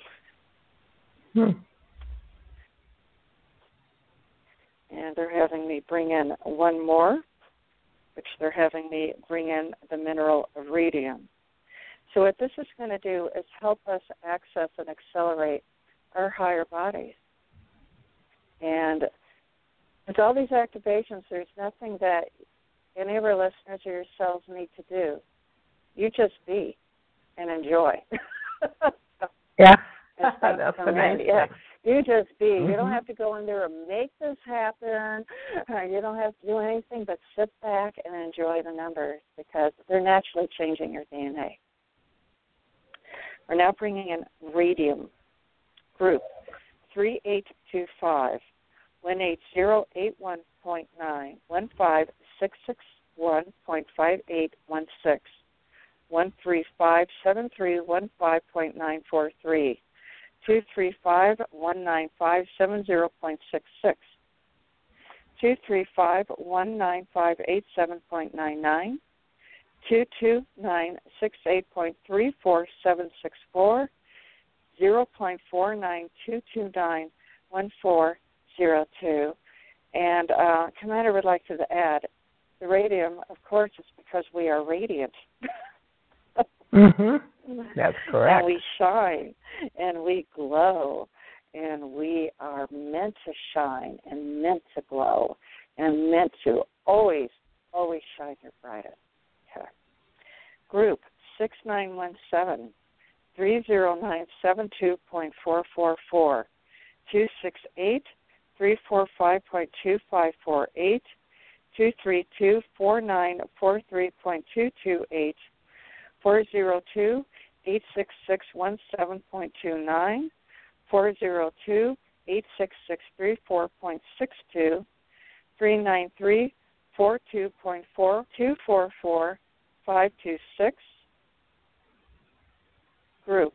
And they're having me bring in one more, which they're having me bring in the mineral iridium. So what this is going to do is help us access and accelerate our higher bodies. And with all these activations, there's nothing that any of our listeners or yourselves need to do. You just be and enjoy. Yeah, that's the nice thing. Yeah. You just be. Mm-hmm. You don't have to go in there and make this happen. You don't have to do anything but sit back and enjoy the numbers because they're naturally changing your DNA. We're now bringing in radium group 3825 18081.9 15661.5816 1357315.943 235-195-70.66, 235-195-87.99, 229-68.34764, 0.49-229-1402. And Commander would like to add, the radium, of course, is because we are radiant. That's correct. And we shine, and we glow, and we are meant to shine and meant to glow and meant to always, always shine your brightest. Okay. Group 6917-309-72.444, 268-345.2548, 232-4943.228, 402-866-17.29, 402-866-34.62, 393-42.4244, 526. Group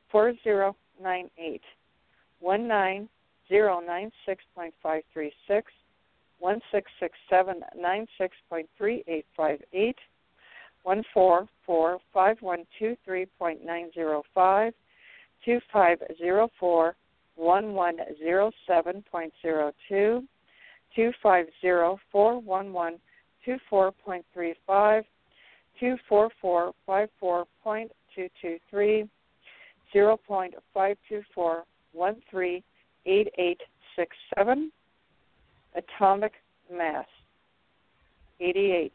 4098-19096.536, 166796.3858, 1445123.905, 25041107.02, 25041124.35, 24454.223, 0.524138867. Atomic mass 88.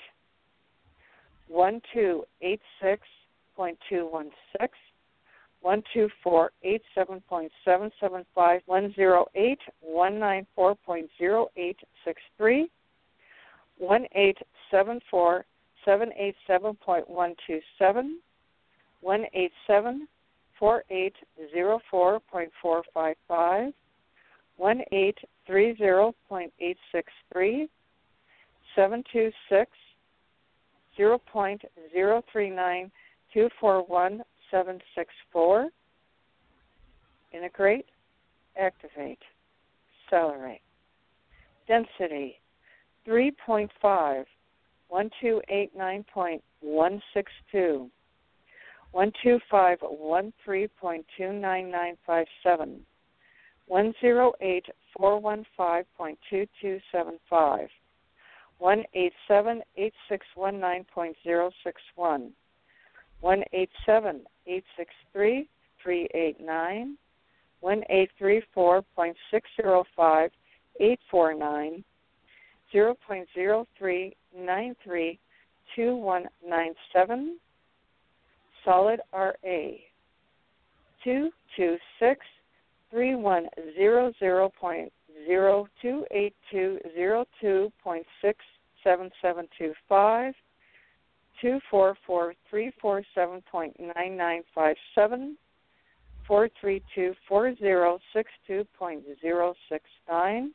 1286.216, 12487.775, 108-194.0863, 1874787.127, 1874804.455, 1830.863, 726 0.039241764. Integrate, activate, accelerate. Density 3.5, 1289.162, 12513.29957, 108-415.2275, 187-8619.061, 187-863-389, 1834.605-849, 0.03932197, solid RA, 226-310.028202.67725, 244-347.9957, 432-4062.069,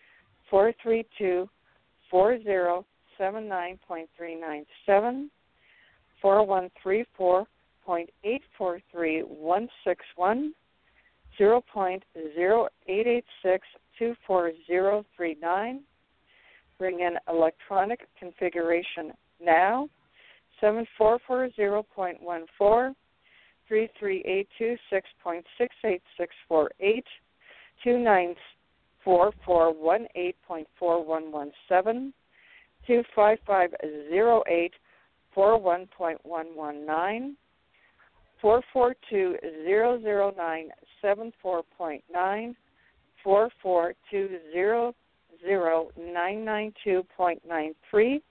432-4079.397, 4134.843161, 0.08862439. Bring in electronic configuration now. 7440.14, 33826.68648, 294418.4117, 2550841.119, 4420097.4.9, 442000992.93,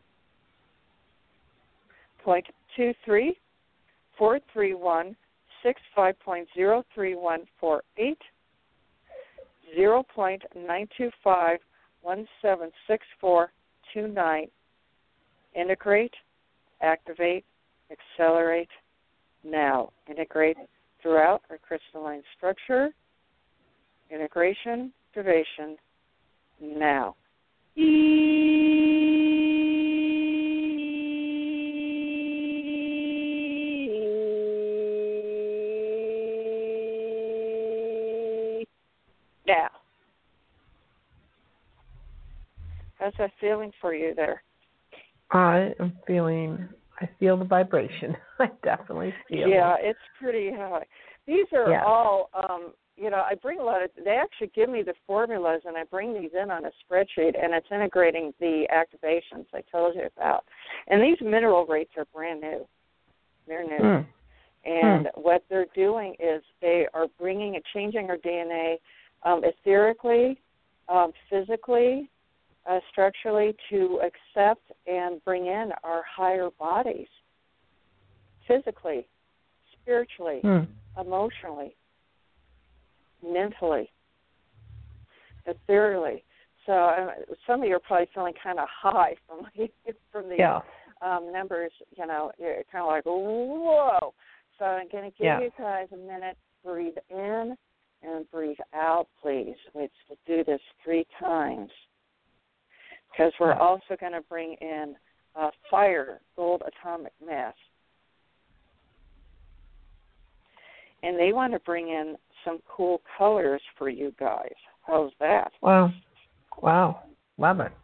0.23, 431 65.03148, 0.925 176429. Integrate, activate, accelerate now. Integrate throughout our crystalline structure. Integration, activation now. Now. How's that feeling for you there? I am feeling I feel the vibration. I definitely feel Yeah, it. it's pretty high. These are all, I bring a lot of, they actually give me the formulas, and I bring these in on a spreadsheet, and it's integrating the activations I told you about. And these mineral rates are brand new. They're new. And what they're doing is they are changing our DNA etherically, physically, structurally, to accept and bring in our higher bodies, physically, spiritually, emotionally, mentally, ethereally. So some of you are probably feeling kind of high from the numbers. You're kind of like, whoa. So I'm going to give you guys a minute. Breathe in and breathe out, please. Let's do this 3 times, because we're also going to bring in fire, gold atomic mass. And they want to bring in some cool colors for you guys. How's that? Wow. Love it.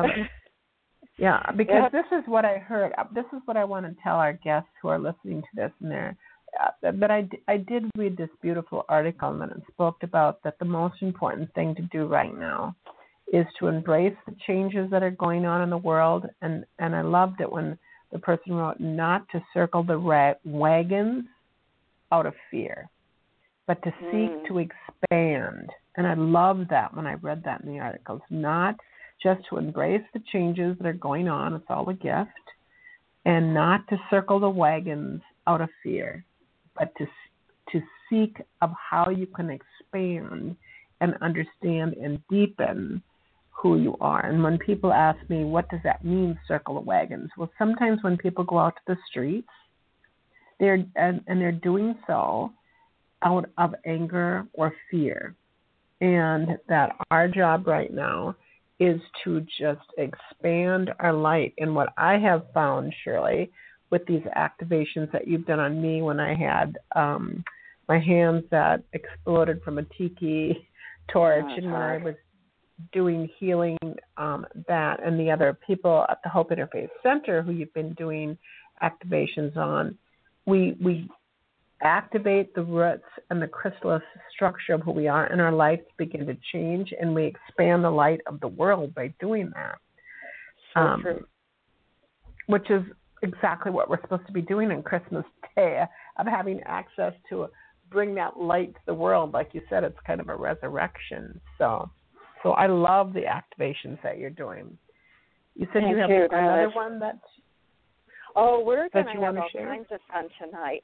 Yeah, because this is what I heard. This is what I want to tell our guests who are listening to this. But I did read this beautiful article, and it spoke about that the most important thing to do right now is to embrace the changes that are going on in the world. And I loved it when the person wrote, not to circle the wagons out of fear, but to seek to expand. And I loved that when I read that in the articles. Not just to embrace the changes that are going on, it's all a gift, and not to circle the wagons out of fear, but to seek of how you can expand and understand and deepen who you are. And when people ask me, what does that mean, circle the wagons? Well, sometimes when people go out to the streets, they're doing so out of anger or fear. And that our job right now is to just expand our light. And what I have found, Shirley, with these activations that you've done on me when I had my hands that exploded from a tiki torch, and when I was doing healing, that, and the other people at the Hope Interfaith Center who you've been doing activations on, we activate the roots and the chrysalis structure of who we are, and our lives begin to change, and we expand the light of the world by doing that. So true. Which is exactly what we're supposed to be doing on Christmas Day, of having access to bring that light to the world. Like you said, it's kind of a resurrection. So I love the activations that you're doing. You said you have another one that... Oh, we're going to have all kinds of fun tonight.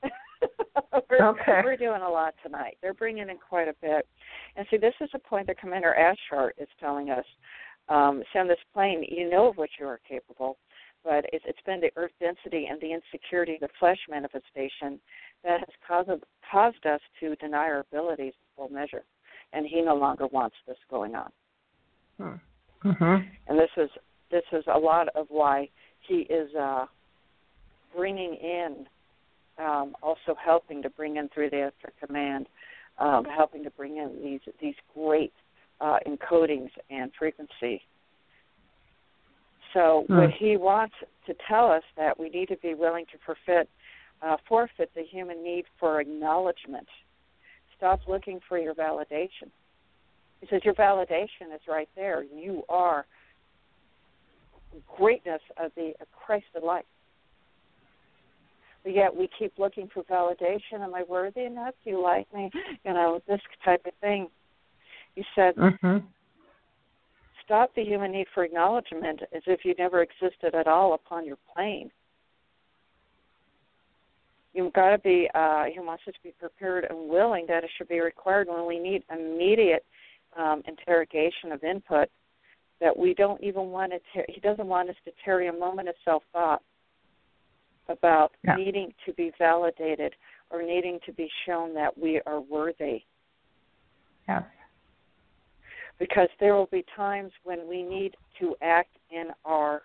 We're doing a lot tonight. They're bringing in quite a bit. And see, this is a point that Commander Ashhart is telling us. So on this plane, you know of what you are capable, but it's been the earth density and the insecurity of the flesh manifestation that has caused us to deny our abilities in full measure. And he no longer wants this going on. And this is a lot of why he is bringing in, also helping to bring in through the Extra Command, helping to bring in these great encodings and frequency. So what he wants to tell us that we need to be willing to forfeit the human need for acknowledgement. Stop looking for your validation. He says your validation is right there. You are greatness of the Christ of light. But yet we keep looking for validation. Am I worthy enough? Do you like me? This type of thing. He said, stop the human need for acknowledgement as if you never existed at all upon your plane. You've got to be, he wants us to be prepared and willing that it should be required when we need immediate interrogation of input, that we don't even want to, he doesn't want us to tarry a moment of self-thought about needing to be validated or needing to be shown that we are worthy. Yes. Because there will be times when we need to act in our,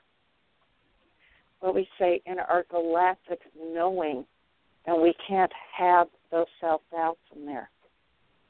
in our galactic knowing, and we can't have those self-doubts in there.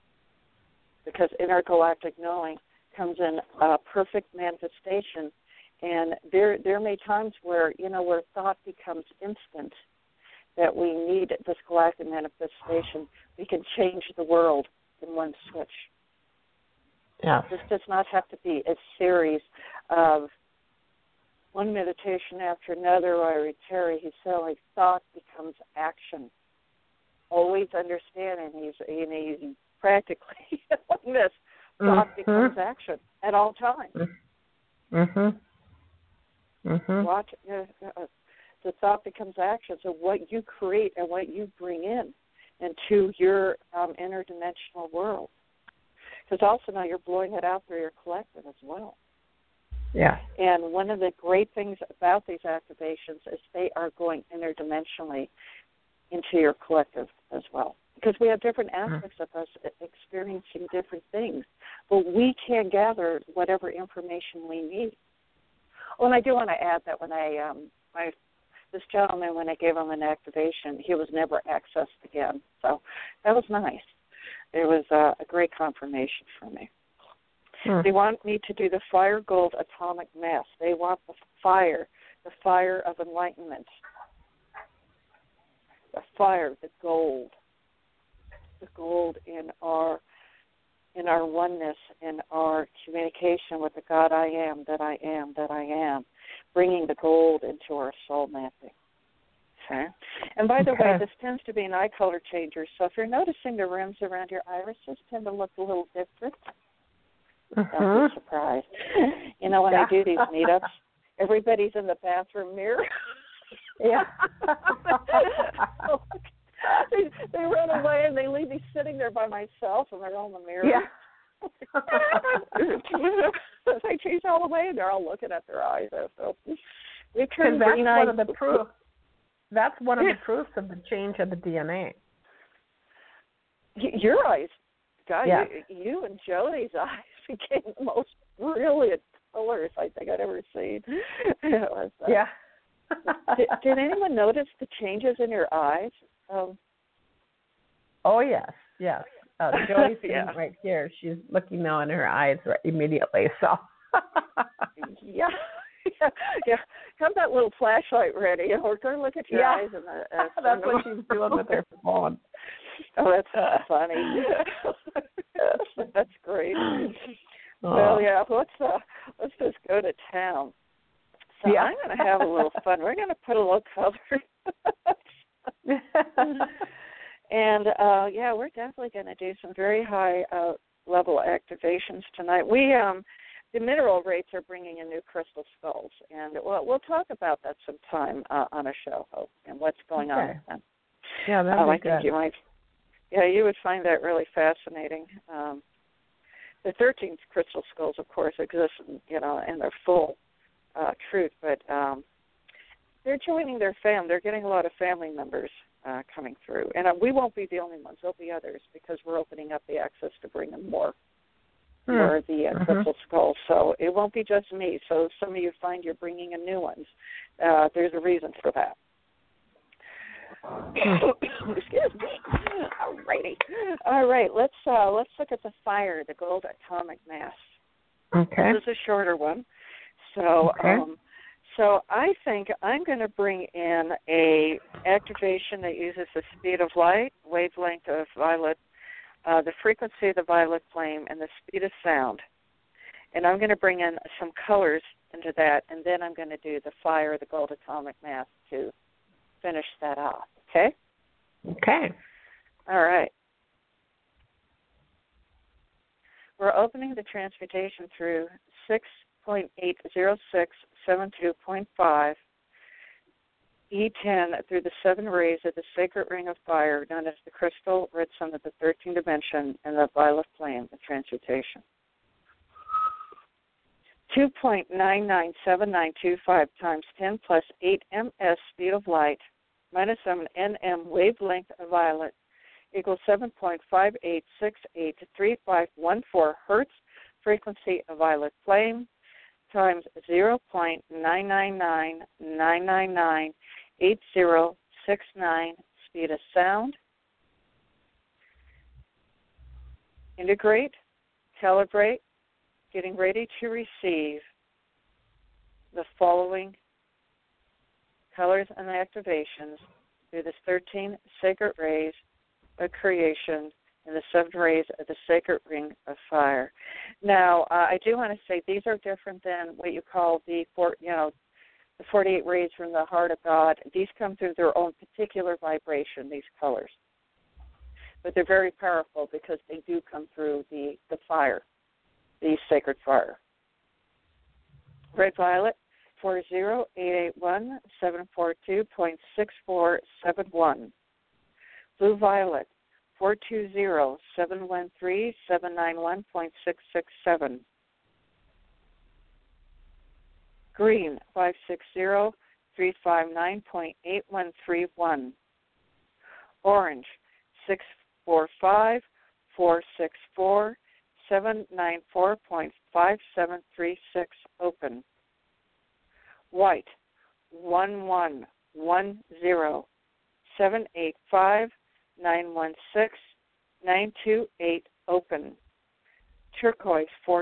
Because in our galactic knowing comes in a perfect manifestation And there may be times where, where thought becomes instant, that we need this galactic manifestation. We can change the world in one switch. Yeah. This does not have to be a series of one meditation after another, or Terry, he said, like, thought becomes action. Always understanding he's practically on this. Thought becomes action at all times. Watch, the thought becomes action. So what you create and what you bring in into your interdimensional world. Because also now you're blowing it out through your collective as well. Yeah. And one of the great things about these activations is they are going interdimensionally into your collective as well. Because we have different aspects of us experiencing different things. But we can gather whatever information we need. Oh, and I do want to add that when this gentleman, when I gave him an activation, he was never accessed again. So that was nice. It was a great confirmation for me. They want me to do the fire gold atomic mass. They want the fire of enlightenment, the fire, the gold in our oneness, in our communication with the God I am, that I am, that I am, bringing the gold into our soul mapping. Okay. And by the way, this tends to be an eye color changer. So if you're noticing the rims around your irises tend to look a little different, don't be surprised. When I do these meetups, everybody's in the bathroom mirror. Yeah. they run away and they leave me sitting there by myself, and they're all in the mirror. Yeah. They change all the way, and they're all looking at their eyes. So they turn that's green one of the proofs. That's one of the proofs of the change of the DNA. Your eyes, God, yeah. you and Jody's eyes became the most brilliant colors I think I'd ever seen. Yeah. Did anyone notice the changes in your eyes? Oh, yes. Jody's sitting right here. She's looking now in her eyes right immediately. So. Yeah. Have that little flashlight ready, or go look at your eyes. And that's what she's doing with her phone. Oh, that's funny. That's great. Well, yeah, let's just go to town. So I'm going to have a little fun. We're going to put a little color. And, we're definitely going to do some very high level activations tonight. The mineral rates are bringing in new crystal skulls, and we'll talk about that sometime on a show, Hope, and what's going on with them. Yeah, that'd be good. I think you might. Yeah, you would find that really fascinating. The 13 crystal skulls, of course, exist, in their full truth, but they're joining their family. They're getting a lot of family members coming through, and we won't be the only ones. There'll be others because we're opening up the access to bring in more. Or the crystal skull. So it won't be just me. So some of you find you're bringing in new ones. There's a reason for that. Excuse me. All right. Let's look at the fire, the gold atomic mass. Okay. This is a shorter one. So so I think I'm going to bring in a activation that uses the speed of light, wavelength of violet, the frequency of the violet flame, and the speed of sound. And I'm going to bring in some colors into that, and then I'm going to do the fire, the gold atomic mass to finish that off. Okay? Okay. All right. We're opening the transmutation through 6.80672.5 E10 through the 7 rays of the sacred ring of fire, known as the crystal red sun of the 13th dimension, and the violet flame, the transmutation. 2.997925 times 10 plus 8 ms speed of light minus 7 nm wavelength of violet equals 7.58683514 hertz frequency of violet flame times 0.999998069 speed of sound. Integrate, calibrate, getting ready to receive the following colors and activations through the 13 sacred rays of creation and the 7 rays of the sacred ring of fire. Now, I do want to say these are different than what you call the 48 rays from the heart of God. These come through their own particular vibration, these colors. But they're very powerful because they do come through the fire, the sacred fire. Red violet, 40881-742.6471. Blue violet, 420-713-791.667. Green, 560-359.8131. Orange, 645-464-794.5736, open. White, 11-1-0-785-916-928, open. Turquoise,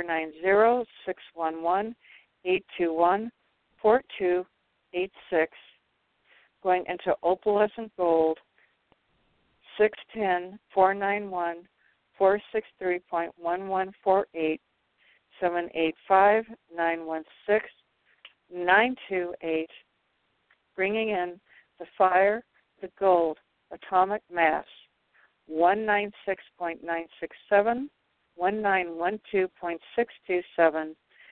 490-611-821-4286. Going into opalescent gold, 610-491-463.1148, 785-916-928, bringing in the fire, the gold, atomic mass, 196.967, 1912.627,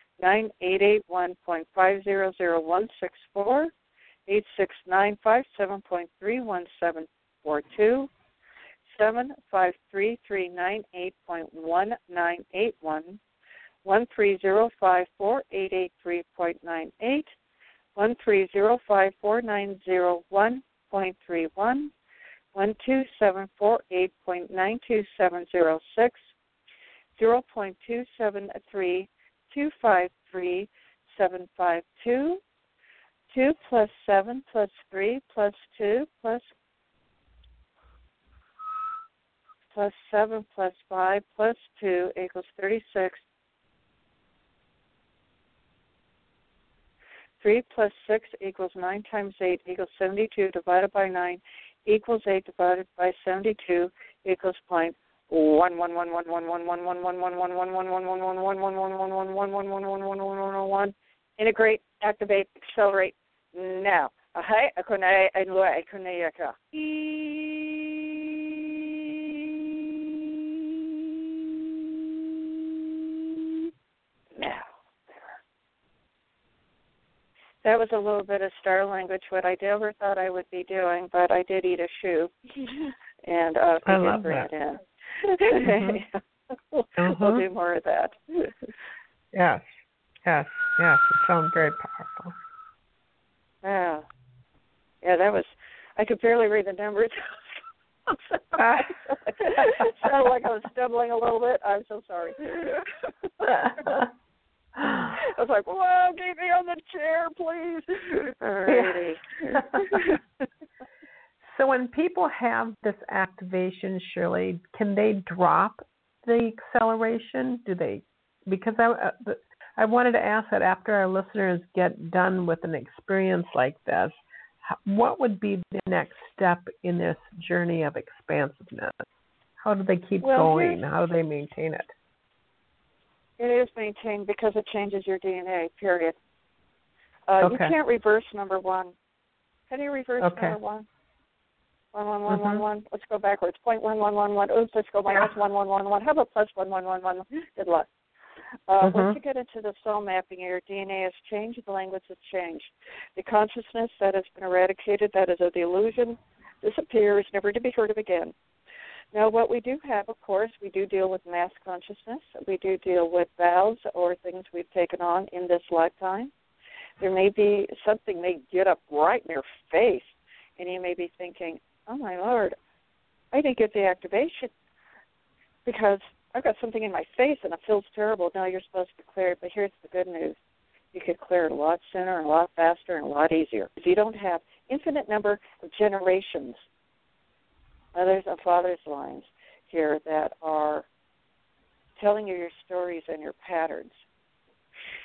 9881.500164, 86957.31742, 75339.1981, 1305488.98, 1305490.31, 12748.92706, 0.273 253-752, 2 plus 7 plus 3 plus 2 plus 7 plus 5 plus 2 equals 36. 3 plus 6 equals 9 times 8 equals 72 divided by 9 equals 8 divided by 72 equals 0.1. Integrate, activate, accelerate now. Ahai, akonai, ainlua, akonayaka. Now. That was a little bit of star language, what I never thought I would be doing, but I did eat a shoe, and I did bring it in. Mm-hmm. We'll do more of that. Yes. It sounds very powerful. Yeah, that was, I could barely read the numbers. It sounded like I was stumbling a little bit. I'm so sorry. I was like, whoa, get me on the chair, please. Alrighty. So when people have this activation, Shirley, can they drop the acceleration? Do they? Because I wanted to ask that after our listeners get done with an experience like this, what would be the next step in this journey of expansiveness? How do they keep going? How do they maintain it? It is maintained because it changes your DNA, period. You can't reverse number 1. Can you reverse number 1? 11111. Let's go backwards. 0.1111. Oops, let's go minus 1111. How about plus 1111? Good luck. Once you get into the soul mapping, your DNA has changed, the language has changed. The consciousness that has been eradicated, that is the illusion, disappears, never to be heard of again. Now, what we do have, of course, we do deal with mass consciousness. We do deal with vows or things we've taken on in this lifetime. There may be something may get up right in your face, and you may be thinking, oh, my Lord, I didn't get the activation because I've got something in my face and it feels terrible. No, you're supposed to clear it, but here's the good news. You could clear it a lot sooner and a lot faster and a lot easier. If you don't have infinite number of generations, mothers and fathers' lines here that are telling you your stories and your patterns,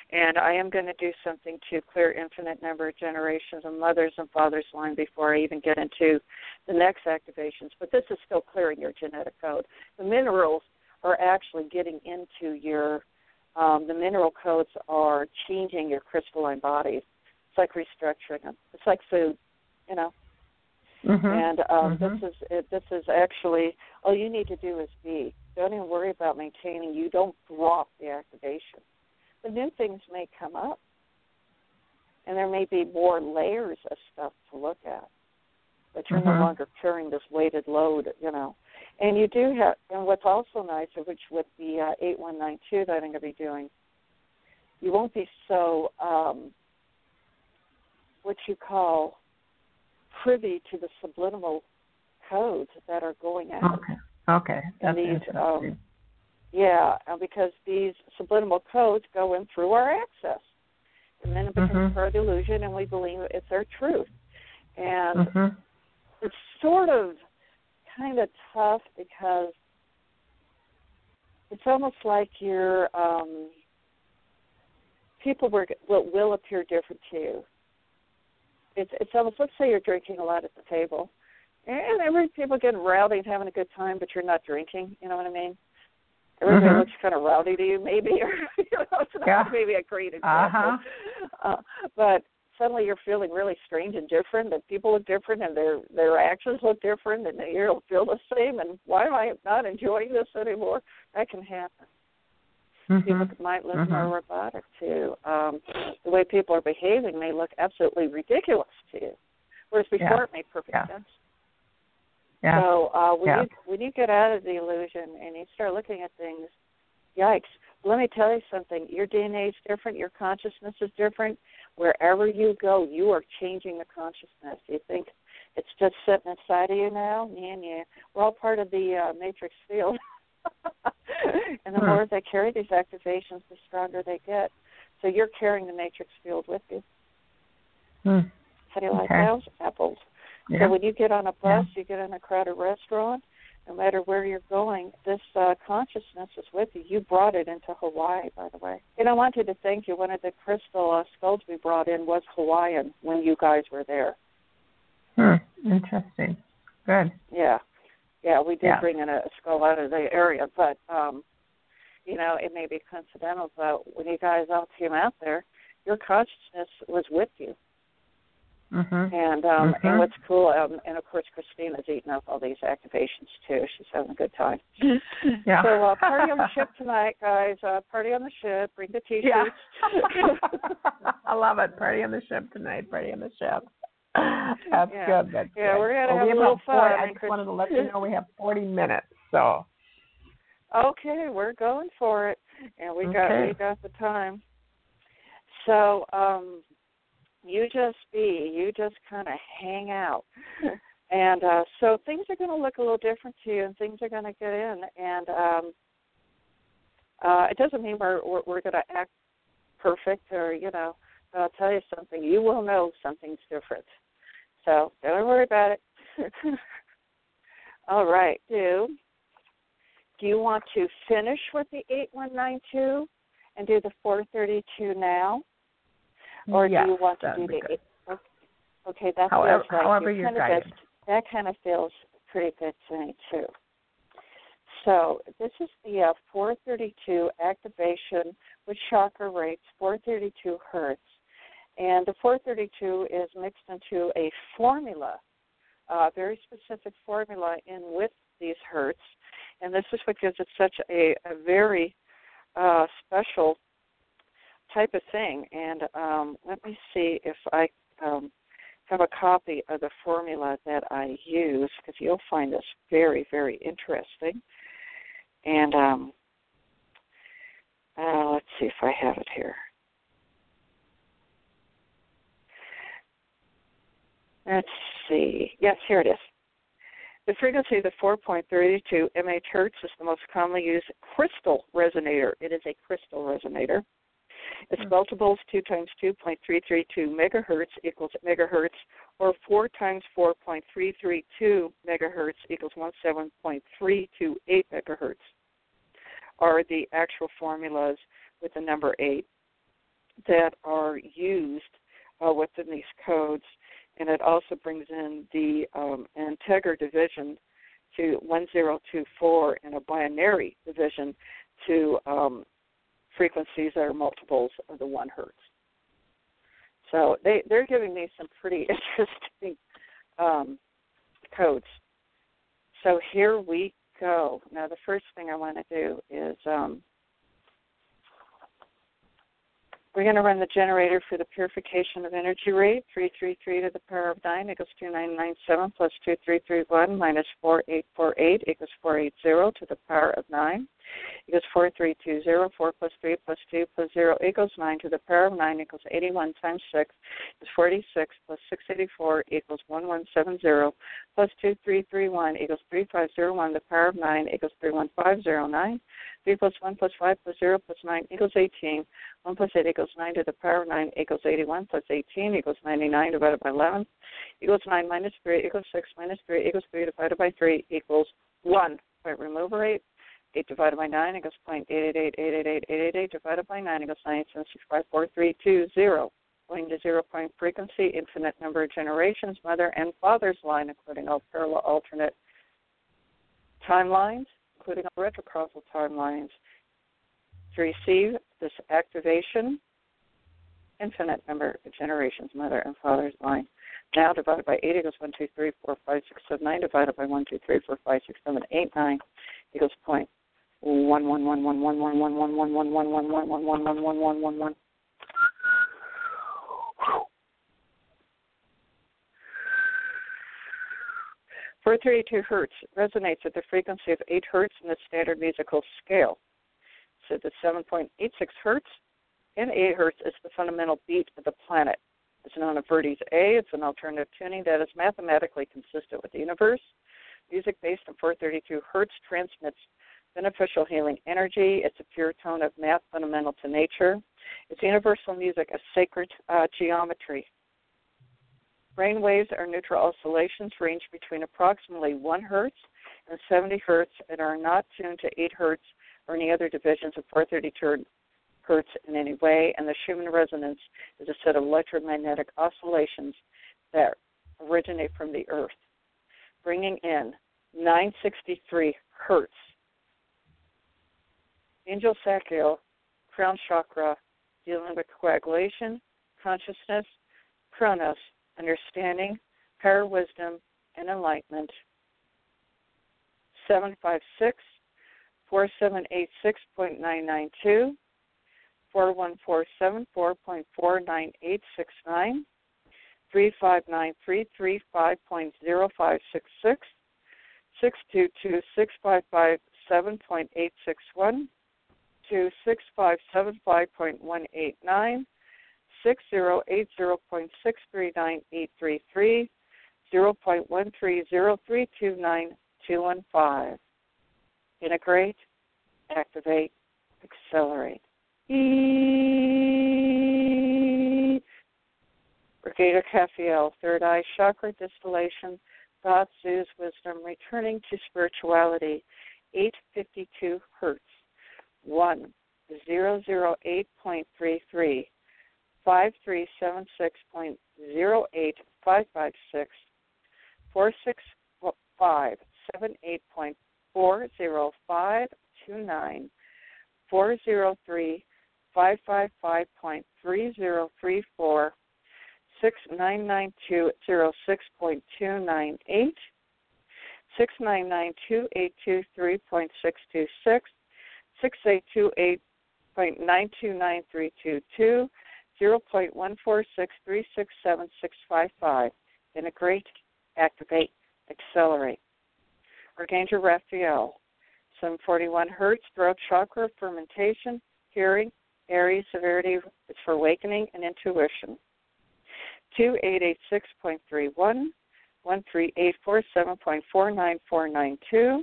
And I am going to do something to clear infinite number of generations of mothers and fathers line before I even get into the next activations. But this is still clearing your genetic code. The minerals are actually getting into your, the mineral codes are changing your crystalline bodies. It's like restructuring them. It's like food, you know. And this is actually, all you need to do is be. Don't even worry about maintaining. You don't drop the activation. The new things may come up, and there may be more layers of stuff to look at, but you're no longer carrying this weighted load, you know. And you do have, and what's also nice, which with the 8192 that I'm going to be doing, you won't be so, what you call, privy to the subliminal codes that are going out. Okay. That's these, interesting. Because these subliminal codes go in through our access. And then it becomes part of the illusion, and we believe it's our truth. And it's sort of kind of tough because it's almost like your people will appear different to you. It's almost, let's say you're drinking a lot at the table, and people getting rowdy and having a good time, but you're not drinking. You know what I mean? Everybody looks kind of rowdy to you, maybe, or it's not maybe a great example. But suddenly you're feeling really strange and different. That people look different, and their actions look different, and you don't feel the same. And why am I not enjoying this anymore? That can happen. People might look more robotic too. The way people are behaving may look absolutely ridiculous to you, whereas before it made perfect sense. So when you get out of the illusion and you start looking at things, yikes. Let me tell you something. Your DNA is different. Your consciousness is different. Wherever you go, you are changing the consciousness. You think it's just sitting inside of you now? Yeah. We're all part of the matrix field. And the more they carry these activations, the stronger they get. So you're carrying the matrix field with you. How do you like those apples? So when you get on a bus, you get in a crowded restaurant, no matter where you're going, this consciousness is with you. You brought it into Hawaii, by the way. And I wanted to thank you. One of the crystal skulls we brought in was Hawaiian when you guys were there. Interesting. Good. Yeah, we did bring in a skull out of the area, but, it may be coincidental, but when you guys all came out there, your consciousness was with you. And what's cool, and of course Christina's eating up all these activations too. She's having a good time. So party on the ship tonight, guys. Party on the ship. Bring the T-shirts. I love it. Party on the ship tonight. Party on the ship. That's good. That's good. We're going to have a little fun. I just wanted to let you know we have 40 minutes. So. Okay, we're going for it, and we got the time. So you just kind of hang out, and so things are going to look a little different to you, and things are going to get in, and it doesn't mean we're going to act perfect, or I'll tell you something. You will know something's different. So don't worry about it. All right. Do you want to finish with the 8192 and do the 432 now? Or do you want to do the... Okay, that feels right. However you're guided. That kind of feels pretty good to me, too. So this is the 432 activation with chakra rates, 432 hertz. And the 432 is mixed into a formula, a very specific formula in with these hertz. And this is what gives it such a very special type of thing. And let me see if I have a copy of the formula that I use, because you'll find this very, very interesting. And let's see if I have it here. Let's see. Yes, here it is. The frequency of the 4.32 mH hertz is the most commonly used crystal resonator. It is a crystal resonator. Its multiples 2 times 2.332 megahertz equals megahertz, or 4 times 4.332 megahertz equals 17.328 megahertz, are the actual formulas with the number 8. that are used within these codes, and it also brings in the integer division to 1024 and a binary division to frequencies that are multiples of the 1 hertz. So they're giving me some pretty interesting codes. So here we go. Now the first thing I want to do is we're going to run the generator for the purification of energy rate. 333 to the power of 9 equals 2997 plus 2331 minus 4848 equals 480 to the power of 9 equals 4320. 4 plus 3 plus 2 plus 0 equals 9 to the power of 9 equals 81 times 6 is 46 plus 684 equals 1170 plus 2331 equals 3501. The power of 9 equals 31509. 3 plus 1 plus 5 plus 0 plus 9 equals 18. 1 plus 8 equals 9 to the power of 9 equals 81 plus 18 equals 99 divided by 11 equals 9 minus 3 equals 6 minus 3 equals 3 divided by 3 equals 1. Point removal rate. 8 divided by 9 equals 0.8888888 divided by 9 equals 9.6543320. Going to 0 point frequency, infinite number of generations, mother and father's line, including all parallel alternate timelines, including all retrocausal timelines. To receive this activation, infinite number of generations, mother and father's line. Now divided by 8 equals 1, 2, 3, 4, 5, 6, 7, 9 divided by 1, 2, 3, 4, 5, 6, 7, 8, 9 equals 0.111111111111111111111. 432 hertz resonates at the frequency of 8 hertz in the standard musical scale. So the 7.86 hertz and 8 hertz is the fundamental beat of the planet. It's known as Verdes A. It's an alternative tuning that is mathematically consistent with the universe. Music based on 432 hertz transmits beneficial healing energy. It's a pure tone of math fundamental to nature. It's universal music, a sacred geometry. Brain waves or neutral oscillations range between approximately 1 hertz and 70 hertz and are not tuned to 8 hertz or any other divisions of 432 hertz in any way, and the Schumann resonance is a set of electromagnetic oscillations that originate from the Earth, bringing in 963 hertz. Angel Sakiel, crown chakra, dealing with coagulation, consciousness, chronos, understanding, higher wisdom, and enlightenment. 756-4786.992, 41474.49869, 359-335.0566, 622-655-7.861, 2657.189, 6080.639833, 0.130329215. Integrate, activate, accelerate. Brigadier Cafiel, third eye chakra distillation, thought, Zeus, wisdom, returning to spirituality, 852 hertz, 1008.33, 5376.08556, 46578.40529, 403-555.3034, 699206.298, 6992823.626, 6828.929322, 0.146367655. Integrate, activate, accelerate. Archangel Raphael, 741 hertz, throat chakra, fermentation, hearing, Aries, severity is for awakening and intuition. 2886.31, 13847.49492,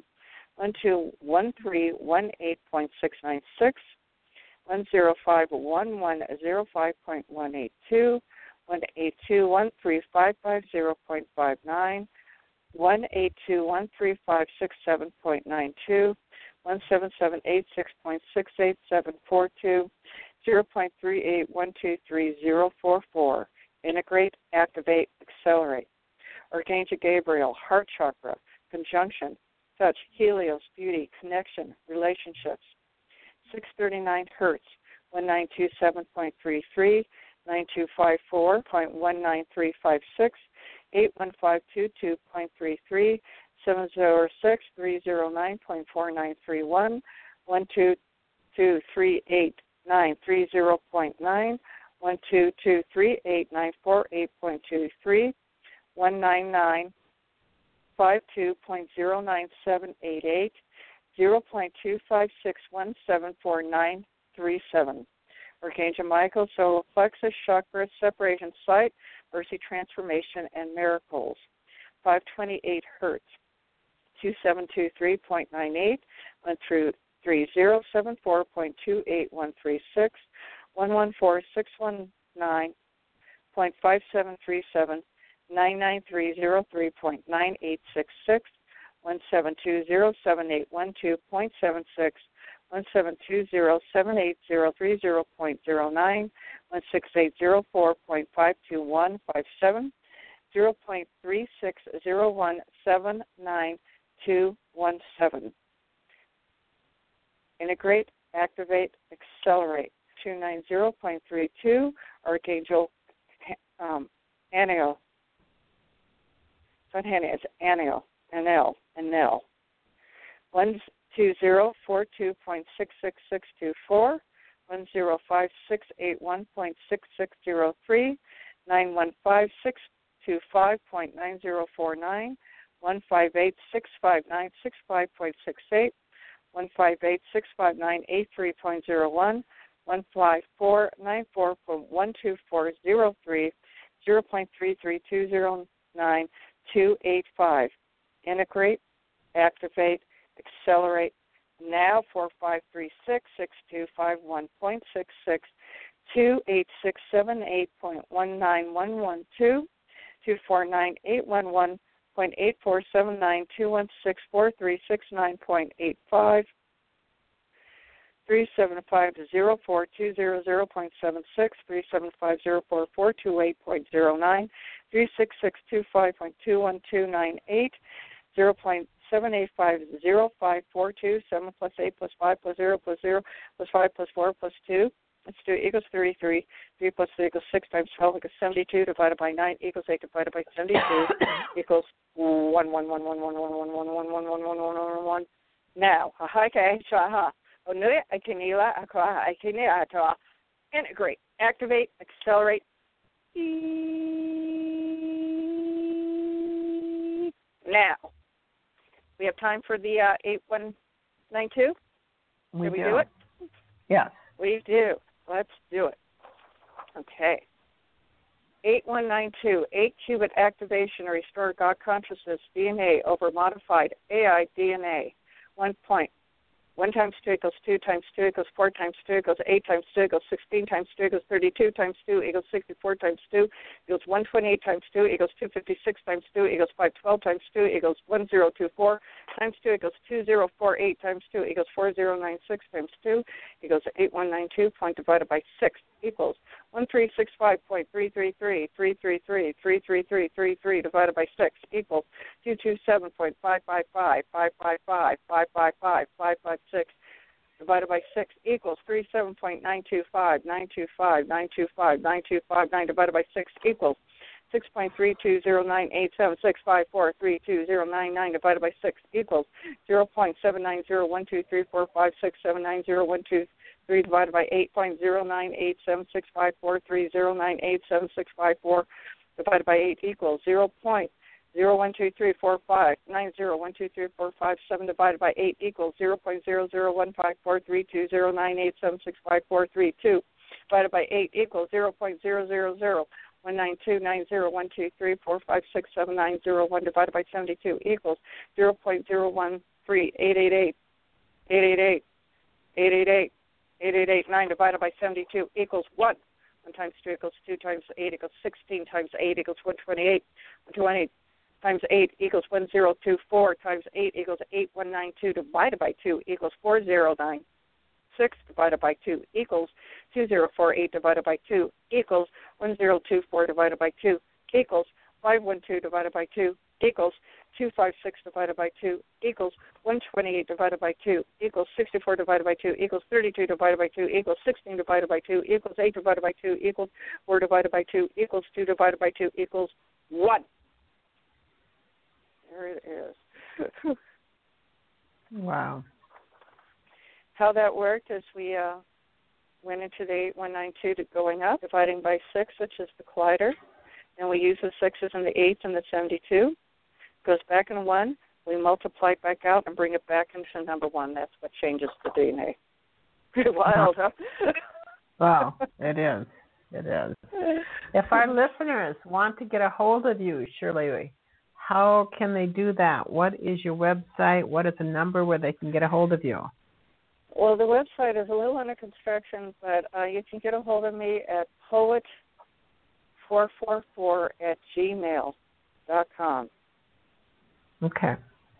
121318.696, 1051105.182, 1821355.0.59, 1821356.7.92, 17786.68742, 0.38123044. Integrate, activate, accelerate. Archangel Gabriel, heart chakra, conjunction, touch, helios, beauty, connection, relationships. 639 hertz, 1927.33, 9254.19356, 81522.33, 706-309.4931, 1223893.0.9, 1223894.8.23, 19952.09788, 0.256174937. Archangel Michael, solar plexus, chakra, separation site, mercy, transformation, and miracles. 528 hertz, 2723.98, 13074.28136, 114619.5737, 99303.9866, 1720781.2.76, 172078030.09, 16804.52157, 0.360179217. Integrate, activate, accelerate. 290.32, Archangel Aniel. It's not Haniel, it's Aniel, Anel, Anel. 12042.66624, 1056881.6603, 915-625.9049, 158-659-65.68, 158-659-83.01, 15494.12403, 0.33209-285. Integrate, activate, accelerate. Now 4536-6251.66, 28678.19112, 249-811.8479, 216-4369.85, 375-0420.76, 375-04428.09, 36625.21298, 0.78505427 plus 8 plus 5 plus 0 plus 0 plus 5 plus 4 plus 2. Let's do equals 33. 3 plus 3 equals 6 times 12 equals 72 divided by 9 equals 8 divided by 72 equals 1. Now, integrate, activate, accelerate. Now, we have time for the 8192? We do it? Yes. We do. Let's do it. Okay. 8192, 8-qubit activation to restore God consciousness, DNA over modified AI DNA. 1 point. 1 times 2 equals 2 times 2 equals 4 times 2 equals 8 times 2 equals 16 times 2 equals 32 times 2 equals 64 times 2 equals 128 times 2 equals 256 times 2 equals 512 times 2 equals 1024 times 2 equals 2048 times 2 equals 4096 times 2 equals 8192. Point divided by 6 equals 1365.333 divided by 6 equals 227.555 divided by 6 equals 37.925 divided by 6 equals 6.3209876543299 divided by 6 equals 0.79012345679012 divided by 8.09876543098765 divided by 8 equals 0.01234590123457 divided by 8 equals 0.0015432098765432 divided by 8 equals 0.00019290123456790 divided by 72 equals 0.013888 divided by 72 equals 1. 1 times 2 equals 2 times 8 equals 16 times 8 equals 128. 128 times 8 equals 1024 times 8 equals 8192 divided by 2 equals 409. divided by 2 equals 2048 divided by 2 equals 1024 divided by 2 equals 512 divided by 2 equals 256 divided by 2 equals 128 divided by 2 equals 64 divided by 2 equals 32 divided by 2 equals 16 divided by 2 equals 8 divided by 2 equals 4 divided by 2 equals 2 divided by 2 equals 1. There it is. Wow. How that worked is we went into the 8192 to going up, dividing by 6, which is the collider. And we use the 6s and the 8s and the 72. Goes back in 1. We multiply it back out and bring it back into number 1. That's what changes the DNA. Pretty wild, huh? Wow, it is. It is. If our listeners want to get a hold of you, Shirley, how can they do that? What is your website? What is the number where they can get a hold of you? Well, the website is a little under construction, but you can get a hold of me at poet444@gmail.com. Okay.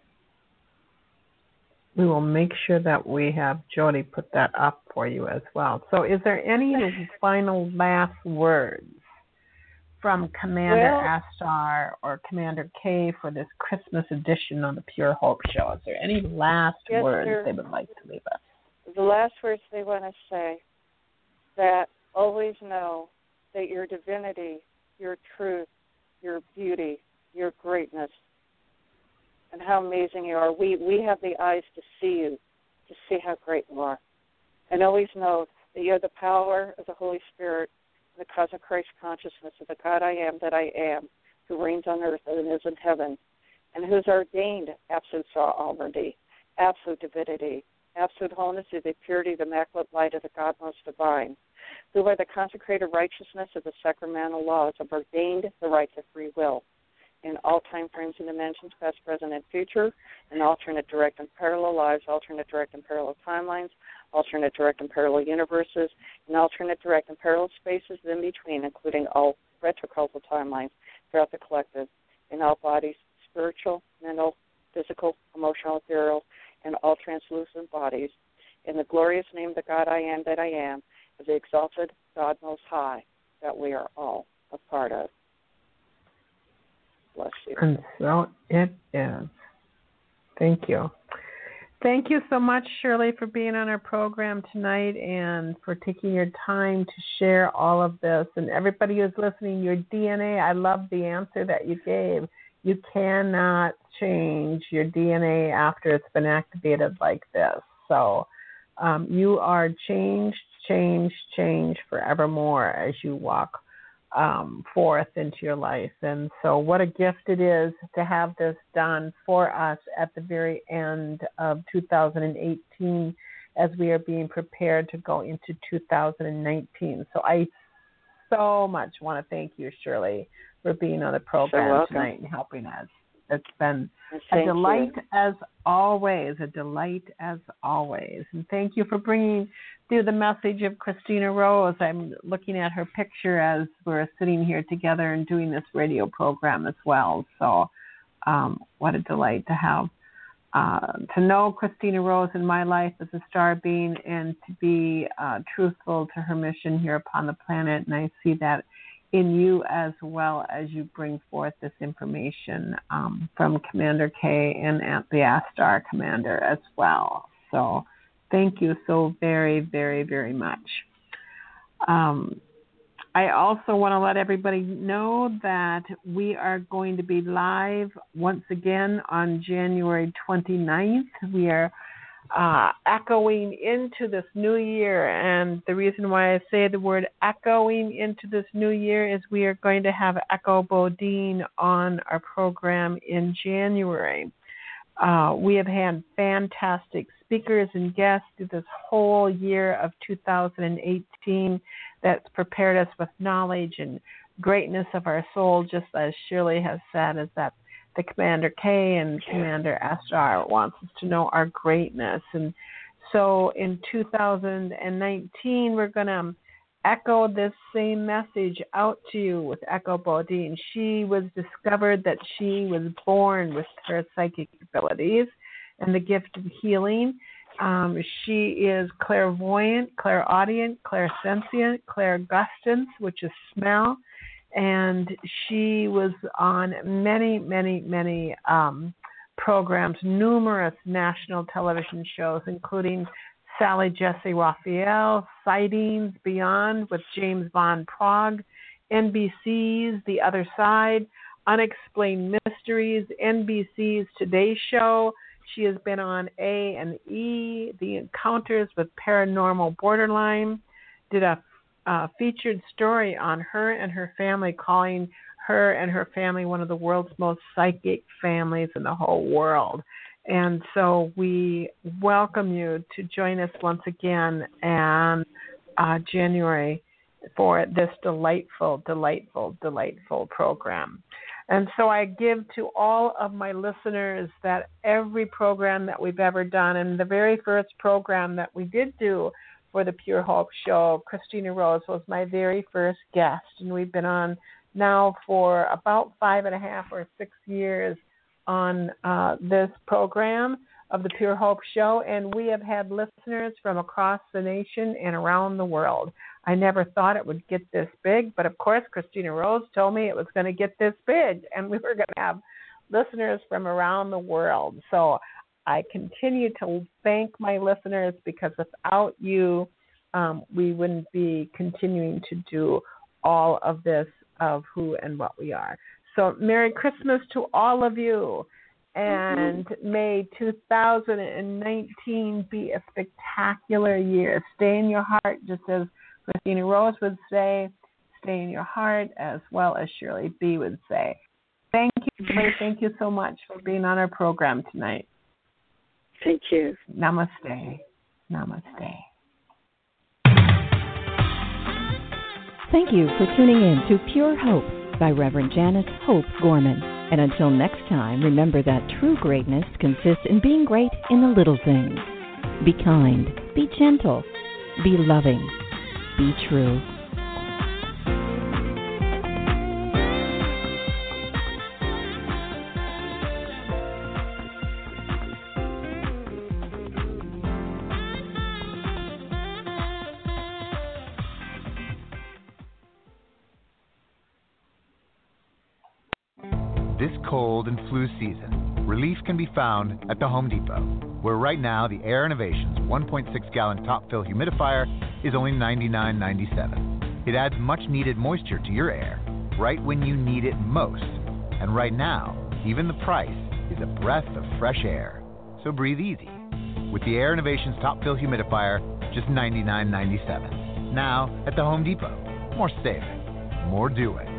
We will make sure that we have Jody put that up for you as well. So is there any final last words from Commander Astar or Commander K for this Christmas edition on the Pure Hope Show? Is there any last words they would like to leave us? The last words they want to say, that always know that your divinity, your truth, your beauty, your greatness, and how amazing you are. We have the eyes to see you, to see how great you are. And always know that you have the power of the Holy Spirit, the cosmic Christ consciousness of the God I am that I am, who reigns on earth and is in heaven, and who's ordained absolute sovereignty, absolute divinity, absolute wholeness is the purity, the immaculate light of the God most divine, who by the consecrated righteousness of the sacramental laws have ordained the right to free will in all time frames and dimensions, past, present, and future, in alternate, direct, and parallel lives, alternate, direct, and parallel timelines, alternate, direct, and parallel universes, and alternate, direct, and parallel spaces in between, including all retrocausal timelines throughout the collective, in all bodies, spiritual, mental, physical, emotional, ethereal, and all translucent bodies, in the glorious name of the God I am that I am, of the exalted God Most High, that we are all a part of. Bless you. And so it is. Thank you. Thank you so much, Shirley, for being on our program tonight and for taking your time to share all of this. And everybody who's listening, your DNA, I love the answer that you gave. You cannot change your DNA after it's been activated like this. So you are changed forevermore as you walk forth into your life. And so what a gift it is to have this done for us at the very end of 2018 as we are being prepared to go into 2019. So I so much want to thank you, Shirley, for being on the program tonight and helping us. It's been a delight as always, And thank you for bringing through the message of Christina Rose. I'm looking at her picture as we're sitting here together and doing this radio program as well. So what a delight to have, to know Christina Rose in my life as a star being and to be truthful to her mission here upon the planet. And I see that in you as well as you bring forth this information from Commander K and the Astar Commander as well. So thank you so very, very, very much. I also want to let everybody know that we are going to be live once again on January 29th. We are echoing into this new year, and the reason why I say the word echoing into this new year is we are going to have Echo Bodine on our program in January. We have had fantastic speakers and guests through this whole year of 2018 that's prepared us with knowledge and greatness of our soul, just as Shirley has said, is that the Commander K and Commander Astar wants us to know our greatness. And so in 2019, we're going to echo this same message out to you with Echo Bodine. She was discovered that she was born with her psychic abilities and the gift of healing. She is clairvoyant, clairaudient, clairsentient, clairgustance, which is smell. And she was on many, many, many programs, numerous national television shows, including Sally Jesse Raphael, Sightings, Beyond with James Van Praagh, NBC's The Other Side, Unexplained Mysteries, NBC's Today Show. She has been on A&E, The Encounters with Paranormal Borderline, did a featured story on her and her family, calling her and her family one of the world's most psychic families in the whole world. And so we welcome you to join us once again in January for this delightful, delightful, delightful program. And so I give to all of my listeners that every program that we've ever done, and the very first program that we did do for the Pure Hope Show, Christina Rose was my very first guest, and we've been on now for about 5.5 or 6 years on this program of the Pure Hope Show, and we have had listeners from across the nation and around the world. I never thought it would get this big, but of course Christina Rose told me it was going to get this big, and we were going to have listeners from around the world. So I continue to thank my listeners, because without you, we wouldn't be continuing to do all of this of who and what we are. So Merry Christmas to all of you, and may 2019 be a spectacular year. Stay in your heart, just as Christina Rose would say, stay in your heart, as well as Shirley B. would say. Thank you, Shirley. Thank you so much for being on our program tonight. Thank you. Namaste. Namaste. Thank you for tuning in to Pure Hope by Reverend Janice Hope Gorman. And until next time, remember that true greatness consists in being great in the little things. Be kind, be gentle, be loving, be true. This cold and flu season, relief can be found at the Home Depot, where right now the Air Innovations 1.6-gallon top fill humidifier is only $99.97. It adds much-needed moisture to your air right when you need it most. And right now, even the price is a breath of fresh air. So breathe easy with the Air Innovations top fill humidifier, just $99.97. Now at the Home Depot. More saving, more doing.